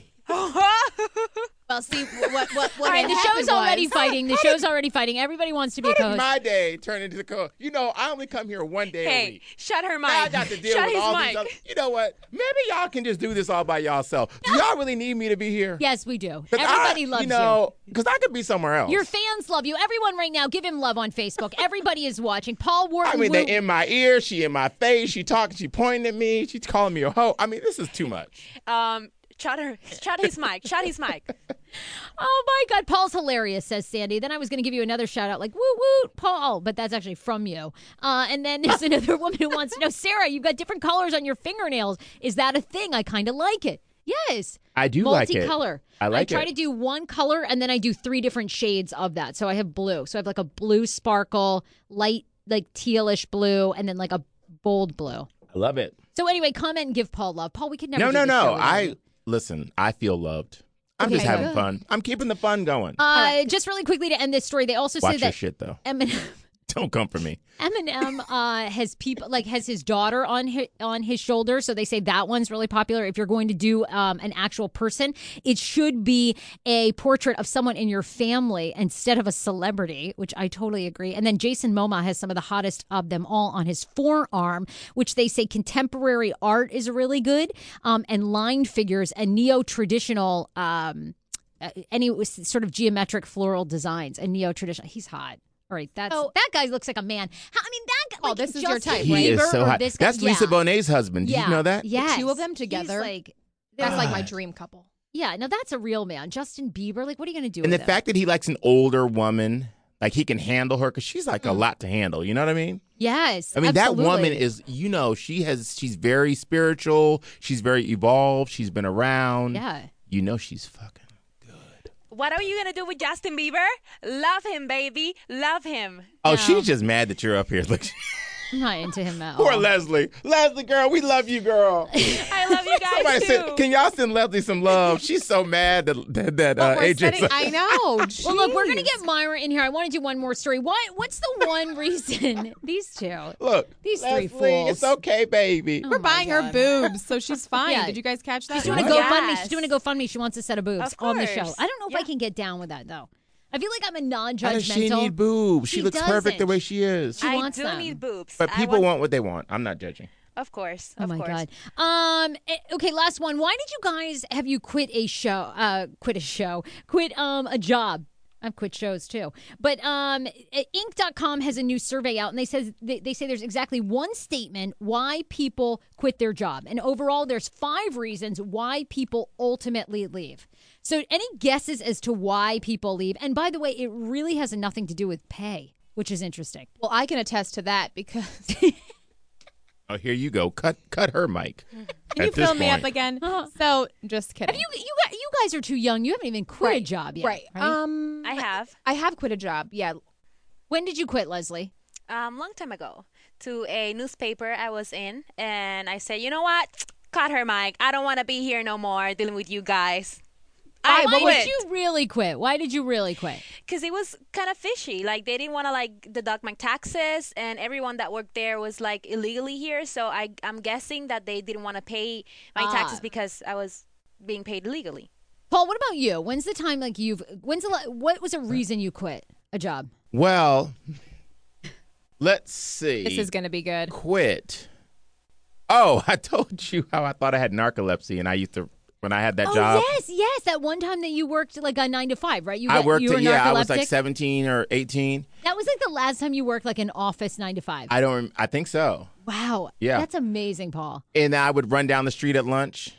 Well, see what All right, had the happened show's already was- fighting. The show's already fighting. Everybody wants to be a How did co-host. my day turn into the co? You know, I only come here one day a Hey, week. shut her mic. Now I got to deal shut with his all mic. these other. You know what? Maybe y'all can just do this all by yourself. Do y'all really need me to be here? Yes, we do. 'Cause Everybody loves you. know, because I could be somewhere else. Your fans love you. Everyone right now, give him love on Facebook. Everybody is watching. Paul Wharton. I mean, Wu- they in my ear. She in my face. She talking. She pointing at me. She's calling me a hoe. I mean, this is too much. Shut his mic. Shut his mic. Oh my God, Paul's hilarious, says Sandy. Then I was going to give you another shout out, like woo woo, Paul, but that's actually from you. And then there's another woman who wants to know, Sarah, you've got different colors on your fingernails. Is that a thing? I kind of like it. Yes. I do like it. Multicolor. I like I try it. to do one color and then I do 3 different shades of that. So I have blue. So I have like a blue sparkle, light, like tealish blue, and then like a bold blue. I love it. So anyway, comment and give Paul love. Paul, we could never No, do no, this show no. without you. Listen. I feel loved. I'm Okay, just having good. fun. I'm keeping the fun going. Just really quickly to end this story, they also Watch say your that shit though. Eminem Don't come for me. has people has his daughter on his shoulder, so they say that one's really popular. If you're going to do an actual person, it should be a portrait of someone in your family instead of a celebrity, which I totally agree. And then Jason Momoa has some of the hottest of them all on his forearm, which they say contemporary art is really good, and line figures and neo-traditional any sort of geometric floral designs and neo-traditional. He's hot. All right, that guy looks like a man. I mean, that guy. Like, this is your Justin type, He right? is Bieber so or hot. this guy- That's Lisa Bonet's husband. Did yeah. you know that? Yes. 2 of them together. He's like, That's like my God. dream couple. yeah, no, that's a real man. Justin Bieber. Like, what are you going to do And with the him? fact that he likes an older woman, like he can handle her, because she's like a lot to handle. You know what I mean? Yes. I mean, absolutely. that woman is, she's very spiritual. She's very evolved. She's been around. Yeah. You know she's fucking. What are you gonna do with Justin Bieber? Love him, baby. Love him. Oh, No. she's just mad that you're up here. Look, I'm not into him at poor all. Leslie. Leslie, girl, we love you, girl. I love you guys Somebody too. said, can y'all send Leslie some love? She's so mad that AJ. I know. Well, look, we're gonna Jeez. get Myra in here. I want to do one more story. What's the one reason these two? Look, These Leslie, three fools. it's okay, baby. We're buying her boobs, so she's fine. Yeah. Did you guys catch that? She's doing a Yes. GoFundMe. She's doing a GoFundMe. She wants a set of boobs Of on the show. course. I don't know if I Yeah. can get down with that though. I feel like I'm a How non-judgmental. does she need boobs? She looks perfect the doesn't. way she is. She I wants do them. need boobs. But I people want what they want. I'm not judging. Of course. Oh of my course. God. Okay, last one. Why did you guys have you quit a show? Quit a job. I've quit shows too. But Inc.com has a new survey out, and they say there's exactly one statement why people quit their job, and overall there's 5 reasons why people ultimately leave. So, any guesses as to why people leave? And by the way, it really has nothing to do with pay, which is interesting. Well, I can attest to that because Oh, here you go. Cut her mic. can you At this fill me up point. again? So, just kidding. Have you guys are too young. You haven't even quit a job yet, Right. I have. I have quit a job. Yeah. When did you quit, Leslie? Long time ago, to a newspaper I was in, and I said, you know what? Cut her mic. I don't want to be here no more dealing with you guys. I Why quit. did you really quit? Why did you really quit? Because it was kind of fishy. Like, they didn't want to, like, deduct my taxes, and everyone that worked there was, like, illegally here. So I'm guessing that they didn't want to pay my taxes because I was being paid illegally. Paul, what about you? When's the time what was a reason you quit a job? Well, let's see. This is going to be good. Quit. Oh, I told you how I thought I had narcolepsy, and I used to, when I had that job. Yes. That one time that you worked like a 9 to 5, right? I worked, you were I was like narcoleptic? 17 or 18. That was like the last time you worked like an office 9 to 5. I think so. Wow. Yeah. That's amazing, Paul. And I would run down the street at lunch.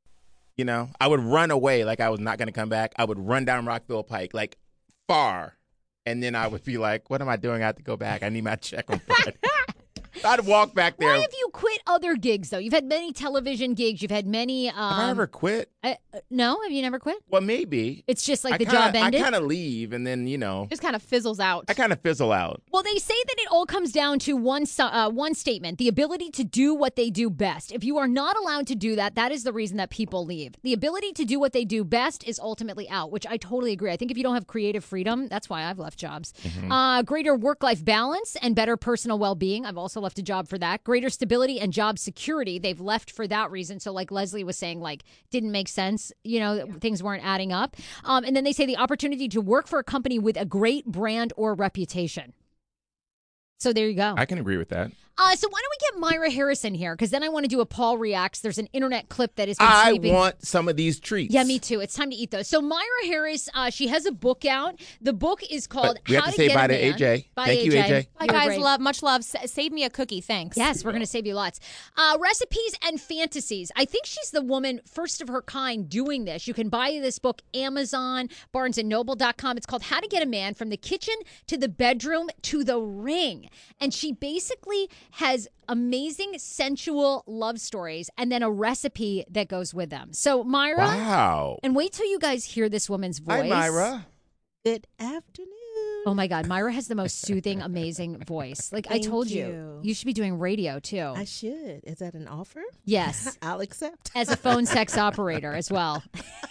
I would run away like I was not going to come back. I would run down Rockville Pike, like far. And then I would be like, what am I doing? I have to go back. I need my check on Friday. I'd walk back there. Why have you quit other gigs, though? You've had many television gigs. You've had many. Have I ever quit? No? Have you never quit? Well, maybe. It's just like the job ended? I kind of leave, and then, Just kind of fizzles out. I kind of fizzle out. Well, they say that it all comes down to one statement, the ability to do what they do best. If you are not allowed to do that, that is the reason that people leave. The ability to do what they do best is ultimately out, which I totally agree. I think if you don't have creative freedom, that's why I've left jobs. Greater work-life balance and better personal well-being. I've also left a job for that. Greater stability and job security. They've left for that reason. So like Leslie was saying, like, didn't make sense. Things weren't adding up. And then they say the opportunity to work for a company with a great brand or reputation. So there you go. I can agree with that. So why don't we get Myra Harrison here? Because then I want to do a Paul Reacts. There's an internet clip that is been I sweeping. want some of these treats. Yeah, me too. It's time to eat those. So Myra Harris, she has a book out. The book is called But we have How to say Get bye a to Man. AJ. Bye, Thank you, AJ. Bye, You were guys. great. Much love. Save me a cookie. Thanks. Yes, we're going to save you lots. Recipes and fantasies. I think she's the woman, first of her kind, doing this. You can buy this book, Amazon, BarnesandNoble.com. It's called How to Get a Man from the Kitchen to the Bedroom to the Ring. And she basically has amazing, sensual love stories and then a recipe that goes with them. So, Myra. Wow. And wait till you guys hear this woman's voice. Hi, Myra. Good afternoon. Oh my God, Myra has the most soothing, amazing voice. Like I Thank told you. you should be doing radio too. I should. Is that an offer? Yes, I'll accept. as a phone sex operator as well.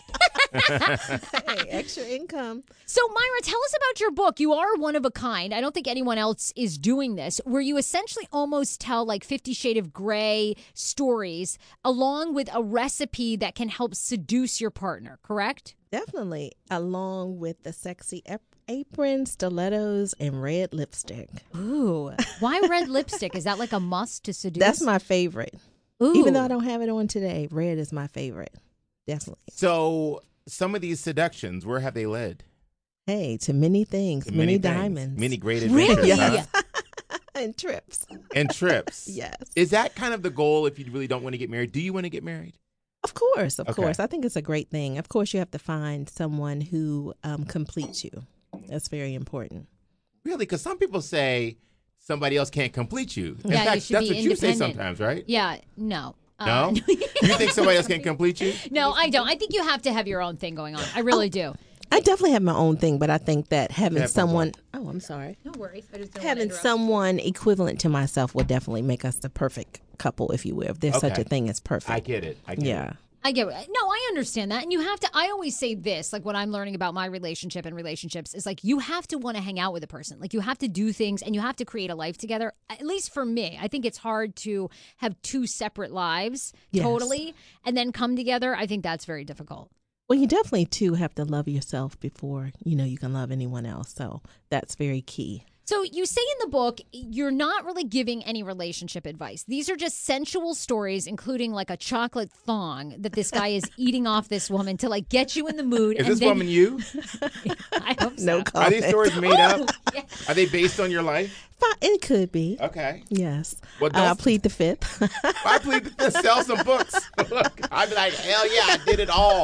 Hey, extra income. So Myra, tell us about your book. You are one of a kind. I don't think anyone else is doing this, where you essentially almost tell like 50 Shades of Grey stories along with a recipe that can help seduce your partner, correct? Definitely. Along with the sexy apron, stilettos, and red lipstick. Ooh, why red lipstick? Is that like a must to seduce? That's my favorite. Ooh. Even though I don't have it on today, red is my favorite. Definitely. So some of these seductions, where have they led? Hey, to many things, To many things. diamonds. Many great adventures. Really? Huh? And trips. And trips. Yes. Is that kind of the goal if you really don't want to get married? Do you want to get married? Of course, of Okay. course. I think it's a great thing. Of course, you have to find someone who completes you. That's very important. Really? Because some people say somebody else can't complete you. In Yeah, you fact, should that's be what you say independent. sometimes, right? Yeah, no. No? You think somebody else can complete you? No, I don't. I think you have to have your own thing going on. I really do. I definitely have my own thing, but I think that having Yeah, someone I'm sorry. No worries. I just don't Having someone equivalent to myself will definitely make us the perfect couple, if you will. If there's such Okay. a thing as perfect. I get it. I get Yeah. it. I get it. No, I understand that. And you have to, I always say this, like what I'm learning about my relationship and relationships is like, you have to want to hang out with a person. Like you have to do things and you have to create a life together. At least for me, I think it's hard to have two separate lives Yes. totally and then come together. I think that's very difficult. Well, you definitely too have to love yourself before, you can love anyone else. So that's very key. So you say in the book, you're not really giving any relationship advice. These are just sensual stories, including like a chocolate thong that this guy is eating off this woman to like get you in the mood. Is and this then, woman you? I hope so. No Are comment. these stories made up? Yeah. Are they based on your life? It could be. Okay. Yes. Well, I don't- plead the fifth. I plead to sell some books. Look, I'd be like, hell yeah, I did it all.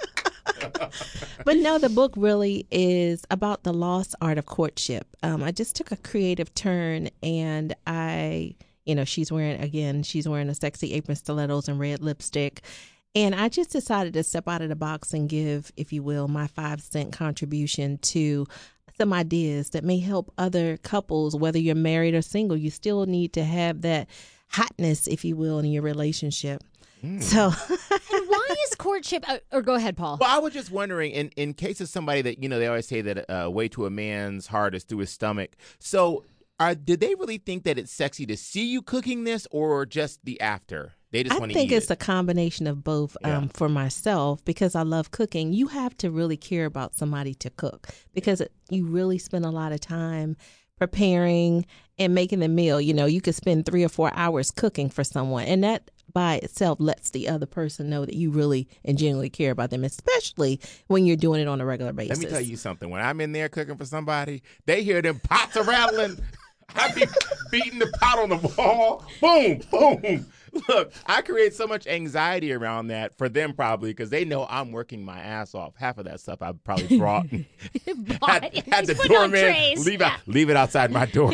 But no, the book really is about the lost art of courtship. I just took a creative turn, and she's wearing a sexy apron, stilettos, and red lipstick. And I just decided to step out of the box and give, if you will, my 5-cent contribution to some ideas that may help other couples, whether you're married or single. You still need to have that hotness, if you will, in your relationship. So And why is courtship? Or go ahead, Paul. Well, I was just wondering, in case of somebody that, they always say that way to a man's heart is through his stomach. So did they really think that it's sexy to see you cooking this or just the after? They just I want to think eat it's it. a combination of both. Yeah. For myself, because I love cooking, you have to really care about somebody to cook because you really spend a lot of time preparing and making the meal. You know, you could spend 3 or 4 hours cooking for someone, and that by itself lets the other person know that you really and genuinely care about them, especially when you're doing it on a regular basis. Let me tell you something. When I'm in there cooking for somebody, they hear them pots are rattling. I be beating the pot on the wall. Boom, boom. Look, I create so much anxiety around that for them probably because they know I'm working my ass off. Half of that stuff I probably brought. had the doorman leave it outside my door.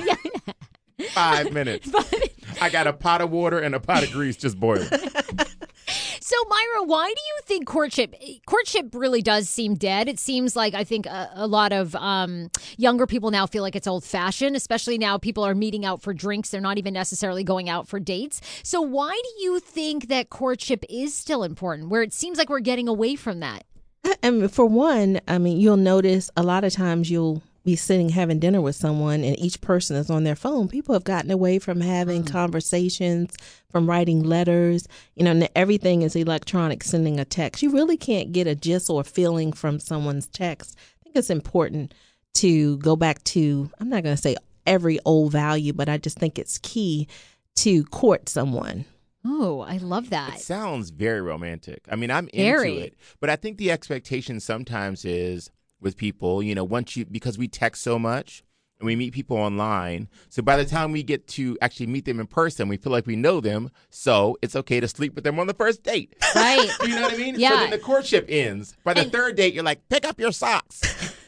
5 minutes. I got a pot of water and a pot of grease just boiling. So, Myra, why do you think courtship really does seem dead? It seems like I think a lot of younger people now feel like it's old-fashioned, especially now people are meeting out for drinks. They're not even necessarily going out for dates. So why do you think that courtship is still important, where it seems like we're getting away from that? I mean, for one, I mean, you'll notice a lot of times you'll be sitting having dinner with someone and each person is on their phone. People have gotten away from having conversations, from writing letters. You know, everything is electronic, sending a text. You really can't get a gist or feeling from someone's text. I think it's important to go back to, I'm not going to say every old value, but I just think it's key to court someone. Oh, I love that. It sounds very romantic. I mean, I'm Very. into it. But I think the expectation sometimes is with people, you know, because we text so much and we meet people online. So by the time we get to actually meet them in person, we feel like we know them. So it's okay to sleep with them on the first date. Right. You know what I mean? Yeah. So then the courtship ends. By the third date, you're like, pick up your socks.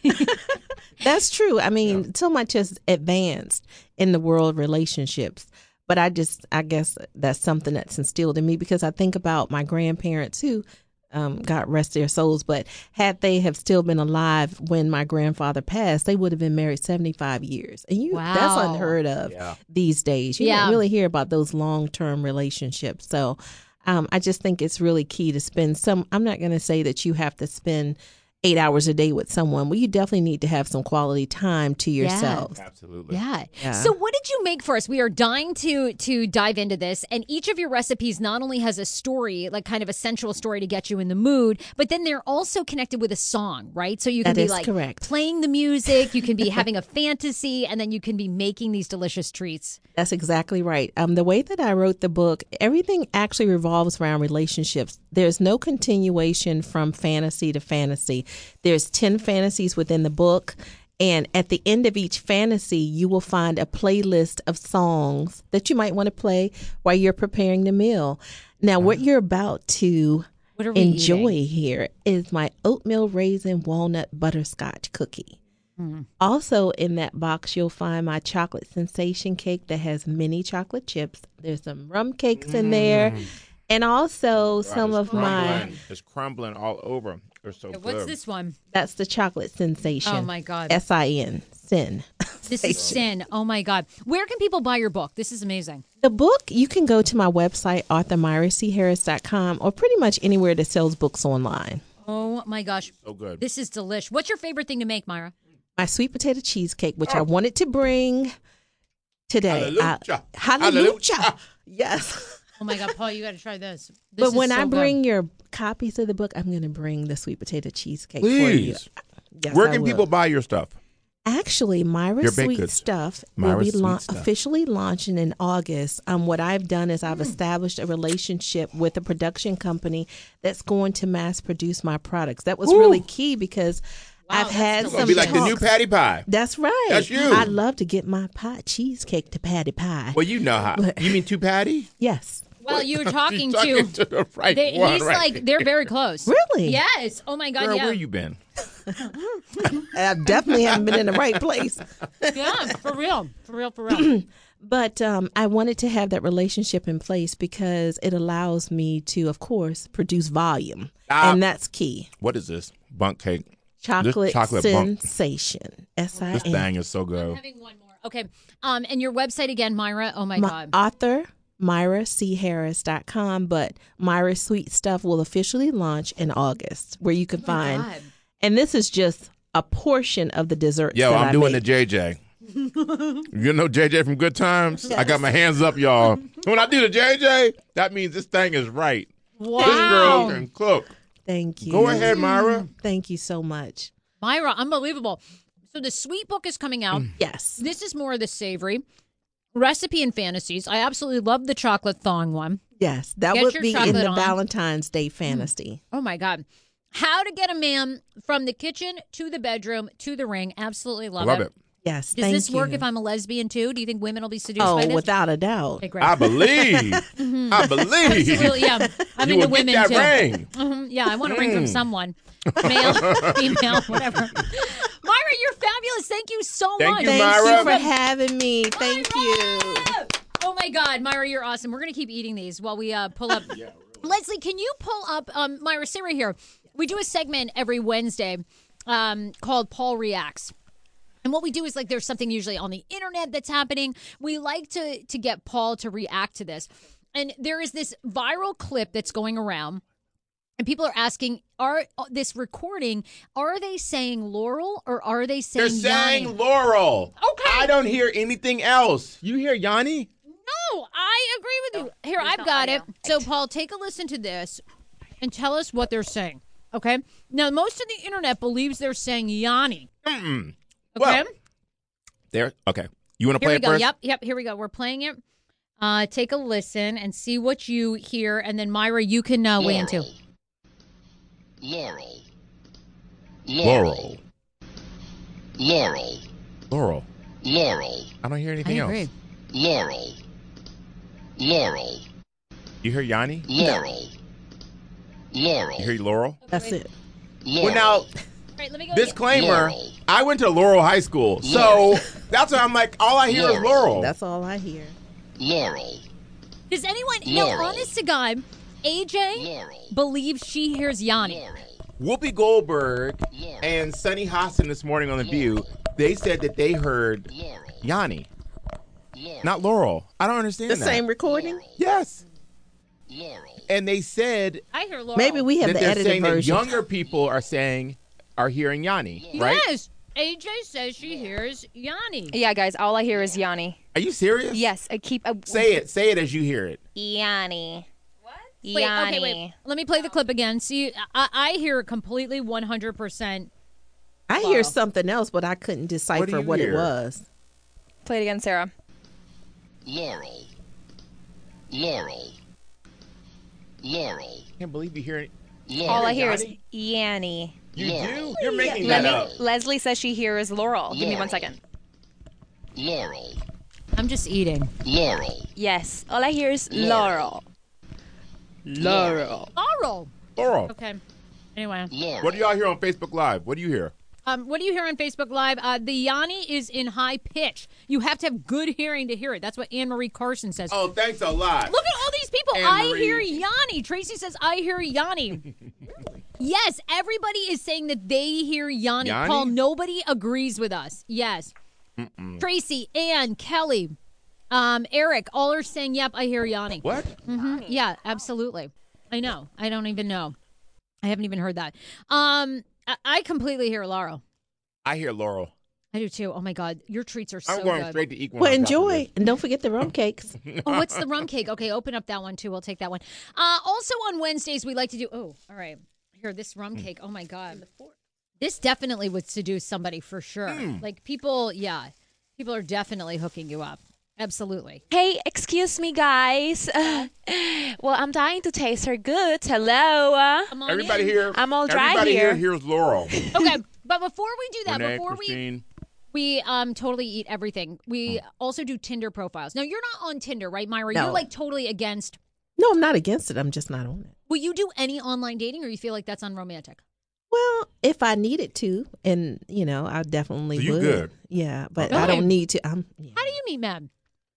That's true. I mean, so much has advanced in the world of relationships. But I guess that's something that's instilled in me because I think about my grandparents who, God rest their souls, but had they have still been alive when my grandfather passed, they would have been married 75 years. And that's Wow. unheard of these days. You don't really hear about those long-term relationships. So I just think it's really key to spend I'm not going to say that you have to spend 8 hours a day with someone. Well, you definitely need to have some quality time to yourself. Absolutely. Yeah. Yeah. So what did you make for us? We are dying to dive into this. And each of your recipes not only has a story, like kind of a sensual story to get you in the mood, but then they're also connected with a song, right? So you can That be is like correct. playing the music, you can be having a fantasy, and then you can be making these delicious treats. That's exactly right. The way that I wrote the book, everything actually revolves around relationships. There's no continuation from fantasy to fantasy. There's 10 fantasies within the book. And at the end of each fantasy, you will find a playlist of songs that you might want to play while you're preparing the meal. Now, what you're about to What are we enjoy eating? here is my oatmeal raisin walnut butterscotch cookie. Also in that box, you'll find my chocolate sensation cake that has mini chocolate chips. There's some rum cakes in there. And also some of my, It's crumbling all over. They're so good. What's this one? that's the chocolate sensation. Oh, my God. S-I-N, sin. This is Sin. Oh, my God. Where can people buy your book? This is amazing. The book, you can go to my website, authormyrachharris.com, or pretty much anywhere that sells books online. Oh, my gosh. So good. This is delish. What's your favorite thing to make, Myra? My sweet potato cheesecake, which I wanted to bring today. Hallelujah. Hallelujah. Yes. Oh, my God, Paul, you got to try this. This But is when so I good. bring your copies of the book, I'm going to bring the sweet potato cheesecake for you. Please. Yes, Where I can will. people buy your stuff? Actually, Myra Your baked Sweet goods. Stuff Myra will be Sweet Stuff. officially launching in August. What I've done is I've established a relationship with a production company that's going to mass produce my products. That was really key because I've had It's some going to be like the new talks. Patty Pie. That's right. That's you. I love to get my pie cheesecake to Patty Pie. Well, you know how. You mean two Patty? Yes. Well, you're talking You're to. the right one, He's right like, they're very close. Really? Yes. Oh, my God, Girl, yeah. where you been? I definitely haven't been in the right place. Yeah, for real. For real, for real. But I wanted to have that relationship in place because it allows me to, of course, produce volume. And that's key. What is this? Bunk cake. Chocolate, This chocolate bunk. sensation. This S-I-N. thing is so good. Having one more. Okay. And your website again, Myra. Oh, my My God. author, MyraCHarris.com, but Myra Sweet Stuff will officially launch in August, where you can find. God. And this is just a portion of the desserts. Yo, that I'm I doing make. the JJ. You know JJ from Good Times? I got my hands up, y'all. When I do the JJ, that means this thing is right. Wow. This girl can cook. Thank you. Go ahead, Myra. Thank you so much. Myra, unbelievable. So the sweet book is coming out. Yes. This is more of the savory. Recipe and Fantasies. I absolutely love the chocolate thong one. Yes, that Get would your be in chocolate the on. Valentine's Day fantasy. Oh, my God. How to get a man from the kitchen to the bedroom to the ring. Absolutely love Love it. Yes, Does thank this work you. if I'm a lesbian, too? Do you think women will be seduced by Oh, this? without a doubt. Okay, great. I believe. I believe. Absolutely, yeah. I'm You into will women, get too. that ring. Yeah, I want a ring from someone. Male, female, whatever. Myra, you're fabulous. Thank you so Thank much. you, Thank Myra. you for having me. Thank you. Oh my God, Myra, you're awesome. We're gonna keep eating these while we pull up. Leslie, can you pull up Myra? Sit right here. We do a segment every Wednesday called Paul Reacts. And what we do is like there's something usually on the internet that's happening. We like to get Paul to react to this. And there is this viral clip that's going around. And people are asking, are they saying Laurel or are they saying They're saying Yanni? Laurel. Okay. I don't hear anything else. You hear Yanni? No, I agree with you. Here, I've got it. So, Paul, take a listen to this and tell us what they're saying. Okay? Now, most of the internet believes they're saying Yanni. Mm-mm. Okay? Well, there. Okay. You want to Here play we it go. first? Yep. Here we go. We're playing it. Take a listen and see what you hear. And then, Myra, you can weigh in too. Laurel. Laurel. Laurel. Laurel. Laurel. I don't hear I anything agree. else. Laurel. Laurel. You hear Yanni? Laurel. Laurel. You hear Laurel? That's it. Well, now, All right, let me go. disclaimer, Laurel. I went to Laurel High School. So that's why I'm like, all I hear is Laurel. That's all I hear. Laurel. Does anyone, no, Laurel. honest to God, AJ Laurel. believes she hears Yanni. Laurel. Whoopi Goldberg and Sunny Hostin this morning on The View, they said that they heard Laurel. Yanni, not Laurel. I don't understand The that. same recording? Yes. Laurel. And they said I hear Laurel. Maybe we have that the they're edited saying that version. younger people are hearing Yanni, right? Yes. AJ says she hears Yanni. Yeah, guys, all I hear is Yanni. Are you serious? Yes, I keep Say it as you hear it. Yanni. What? Wait, Yanni. okay, wait. Let me play the clip again. See, I hear it completely 100%. I hear something else, but I couldn't decipher you what it hear? was. Play it again, Sarah. Laurel. Laurel. Laurel. Can't believe you hear it. All I hear is Yanni? Yanni. You Laurel. do? You're making that up. Leslie says she hears Laurel. Give me 1 second. Laurel. I'm just eating. Laurel. Yes, all I hear is Laurel. Laurel. Laurel. Laurel. Okay. Anyway. Laurel. What do y'all hear on Facebook Live? What do you hear? What do you hear on Facebook Live? The Yanni is in high pitch. You have to have good hearing to hear it. That's what Anne Marie Carson says. Oh, thanks a lot. Look at all these people. I Anne-Marie. hear Yanni. Tracy says, I hear Yanni. Yes, everybody is saying that they hear Yanni. Yanni? Paul, nobody agrees with us. Yes. Tracy, Ann, Kelly, Eric, all are saying, yep, I hear Yanni. What? Yeah, absolutely. I know. I don't even know. I haven't even heard that. I completely hear Laurel. I hear Laurel. I do too. Oh my God, your treats are so I'm going good. straight to eat one. Well, on top of enjoy. this. And don't forget the rum cakes. Oh, what's the rum cake? Okay, open up that one too. We'll take that one. Also on Wednesdays, we like to do. Oh, all right. Here, this rum cake. Oh my God, this definitely would seduce somebody for sure. Like people, yeah, people are definitely hooking you up. Absolutely. Hey, excuse me, guys. Well, I'm dying to taste her goods. Hello. Come on Everybody in. here. I'm all dry everybody here. Here's Laurel. Okay, but before we do that, Renee, before Christine. we totally eat everything. We also do Tinder profiles. Now you're not on Tinder, right, Myra? No. You're like totally against. No, I'm not against it. I'm just not on it. Will you do any online dating, or you feel like that's unromantic? Well, if I needed to, and I definitely So you would. good? Yeah, but Okay. I don't need to. Yeah. How do you meet men?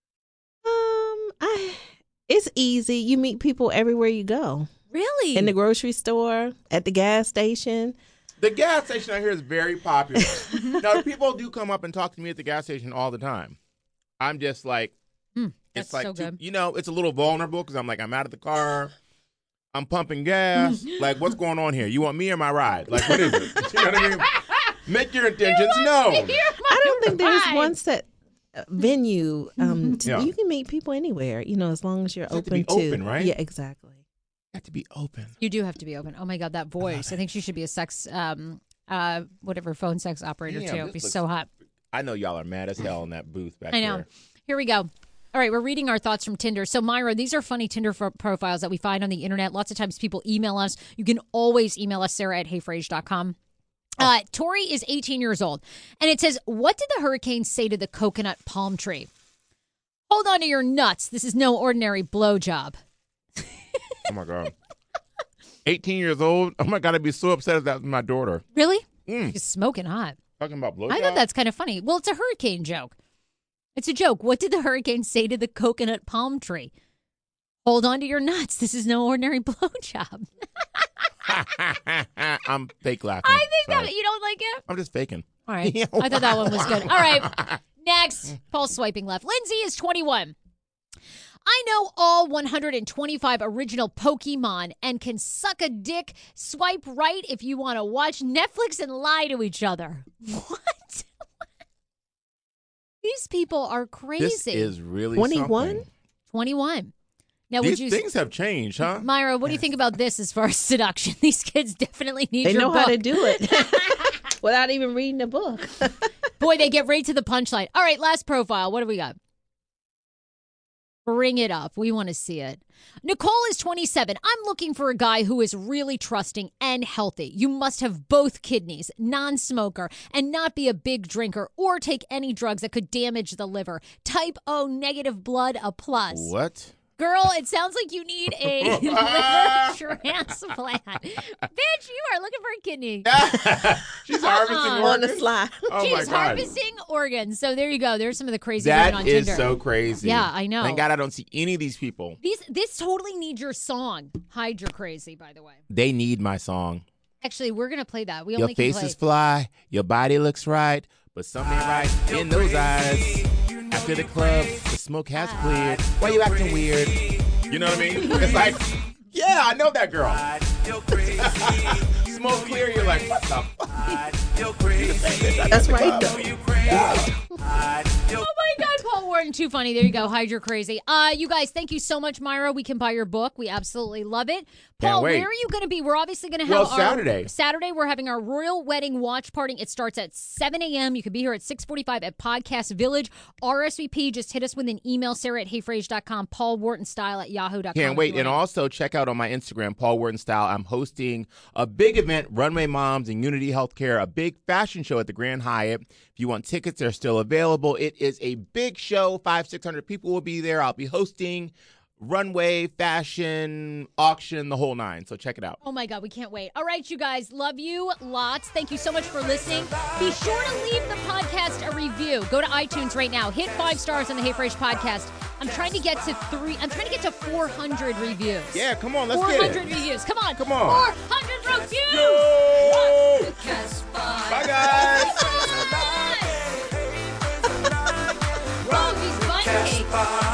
It's easy. You meet people everywhere you go. Really? In the grocery store, at the gas station. The gas station out here is very popular. Now, people do come up and talk to me at the gas station all the time. I'm just like, that's it's like, so good. it's a little vulnerable because I'm like, I'm out of the car. I'm pumping gas. Like, what's going on here? You want me or my ride? Like, what is it? You know what I mean? Make your intentions known. I don't don't think there's Hi. one set venue. Yeah. You can meet people anywhere, as long as you're You have to open be open, right? Yeah, exactly. You have to be open. You do have to be open. Oh my God, that voice! I think she should be a sex, whatever phone sex operator Damn, too. this It'd be looks- so hot. I know y'all are mad as hell in that booth back I know. there. Here we go. All right, we're reading our thoughts from Tinder. So, Myra, these are funny Tinder profiles that we find on the internet. Lots of times people email us. You can always email us, Sarah@heyfrage.com. Tori is 18 years old, and it says, what did the hurricane say to the coconut palm tree? Hold on to your nuts. This is no ordinary blowjob. Oh, my God. 18 years old? Oh, my God, I'd be so upset if that was my daughter. Really? Mm. She's smoking hot. Talking about blowjob? I thought that's kind of funny. Well, it's a hurricane joke. It's a joke. What did the hurricane say to the coconut palm tree? Hold on to your nuts. This is no ordinary blowjob. I'm fake laughing. I think Sorry. that you don't like it. I'm just faking. All right. I thought that one was good. All right. Next. Paul's swiping left. Lindsay is 21. I know all 125 original Pokemon and can suck a dick. Swipe right if you want to watch Netflix and lie to each other. What? These people are crazy. This is really 21? something. 21. Now, These would you, things have changed, huh? Myra, what do you think about this as far as seduction? These kids definitely need They your know book. how to do it without even reading the book. Boy, they get right to the punchline. All right, last profile. What do we got? Bring it up. We want to see it. Nicole is 27. I'm looking for a guy who is really trusting and healthy. You must have both kidneys, non-smoker, and not be a big drinker or take any drugs that could damage the liver. Type O negative blood, a plus. What? Girl, it sounds like you need a liver transplant. Bitch, you are looking for a kidney. She's harvesting On the organs? slide. Oh, my She's God. harvesting organs. So there you go. There's some of the crazy women That on is Tinder. so crazy. Yeah, I know. Thank God I don't see any of these people. This totally needs your song. Hide Your Crazy, by the way. They need my song. Actually, we're going to play that. We Your only can face play. is fly, your body looks right, but something right in those eyes. After the club, the smoke has cleared. Why you acting weird? You know what I mean? It's like, yeah, I know that girl. Smoke clear, you're like, what the fuck? That's right, though. Oh my God, Paul Wharton, too funny. There you go. Hide Your Crazy. You guys, thank you so much, Myra. We can buy your book. We absolutely love it. Paul, wait. where are you going to be? We're obviously going to have Well, our Saturday. Saturday, we're having our royal wedding watch party. It starts at 7 a.m. You can be here at 6:45 at Podcast Village. RSVP, just hit us with an email, Sarah@heyfrage.com, Paul Wharton Style at yahoo.com. Can't wait. And also check out on my Instagram, Paul Wharton Style. I'm hosting a big event, Runway Moms and Unity Healthcare, a big fashion show at the Grand Hyatt. If you want tickets, they're still available. It is a big show. 500-600 people will be there. I'll be hosting runway, fashion, auction, the whole nine. So check it out. Oh my God, we can't wait. All right, you guys, love you lots. Thank you so much for listening. Be sure to leave the podcast a review. Go to iTunes right now. Hit 5 stars on the Hey Fresh podcast. I'm trying to get to 400 reviews. Yeah, come on, let's get it. 400 reviews. Come on. Come on. 400 reviews. Yo! Bye, guys. Bye. Roll these butt cakes.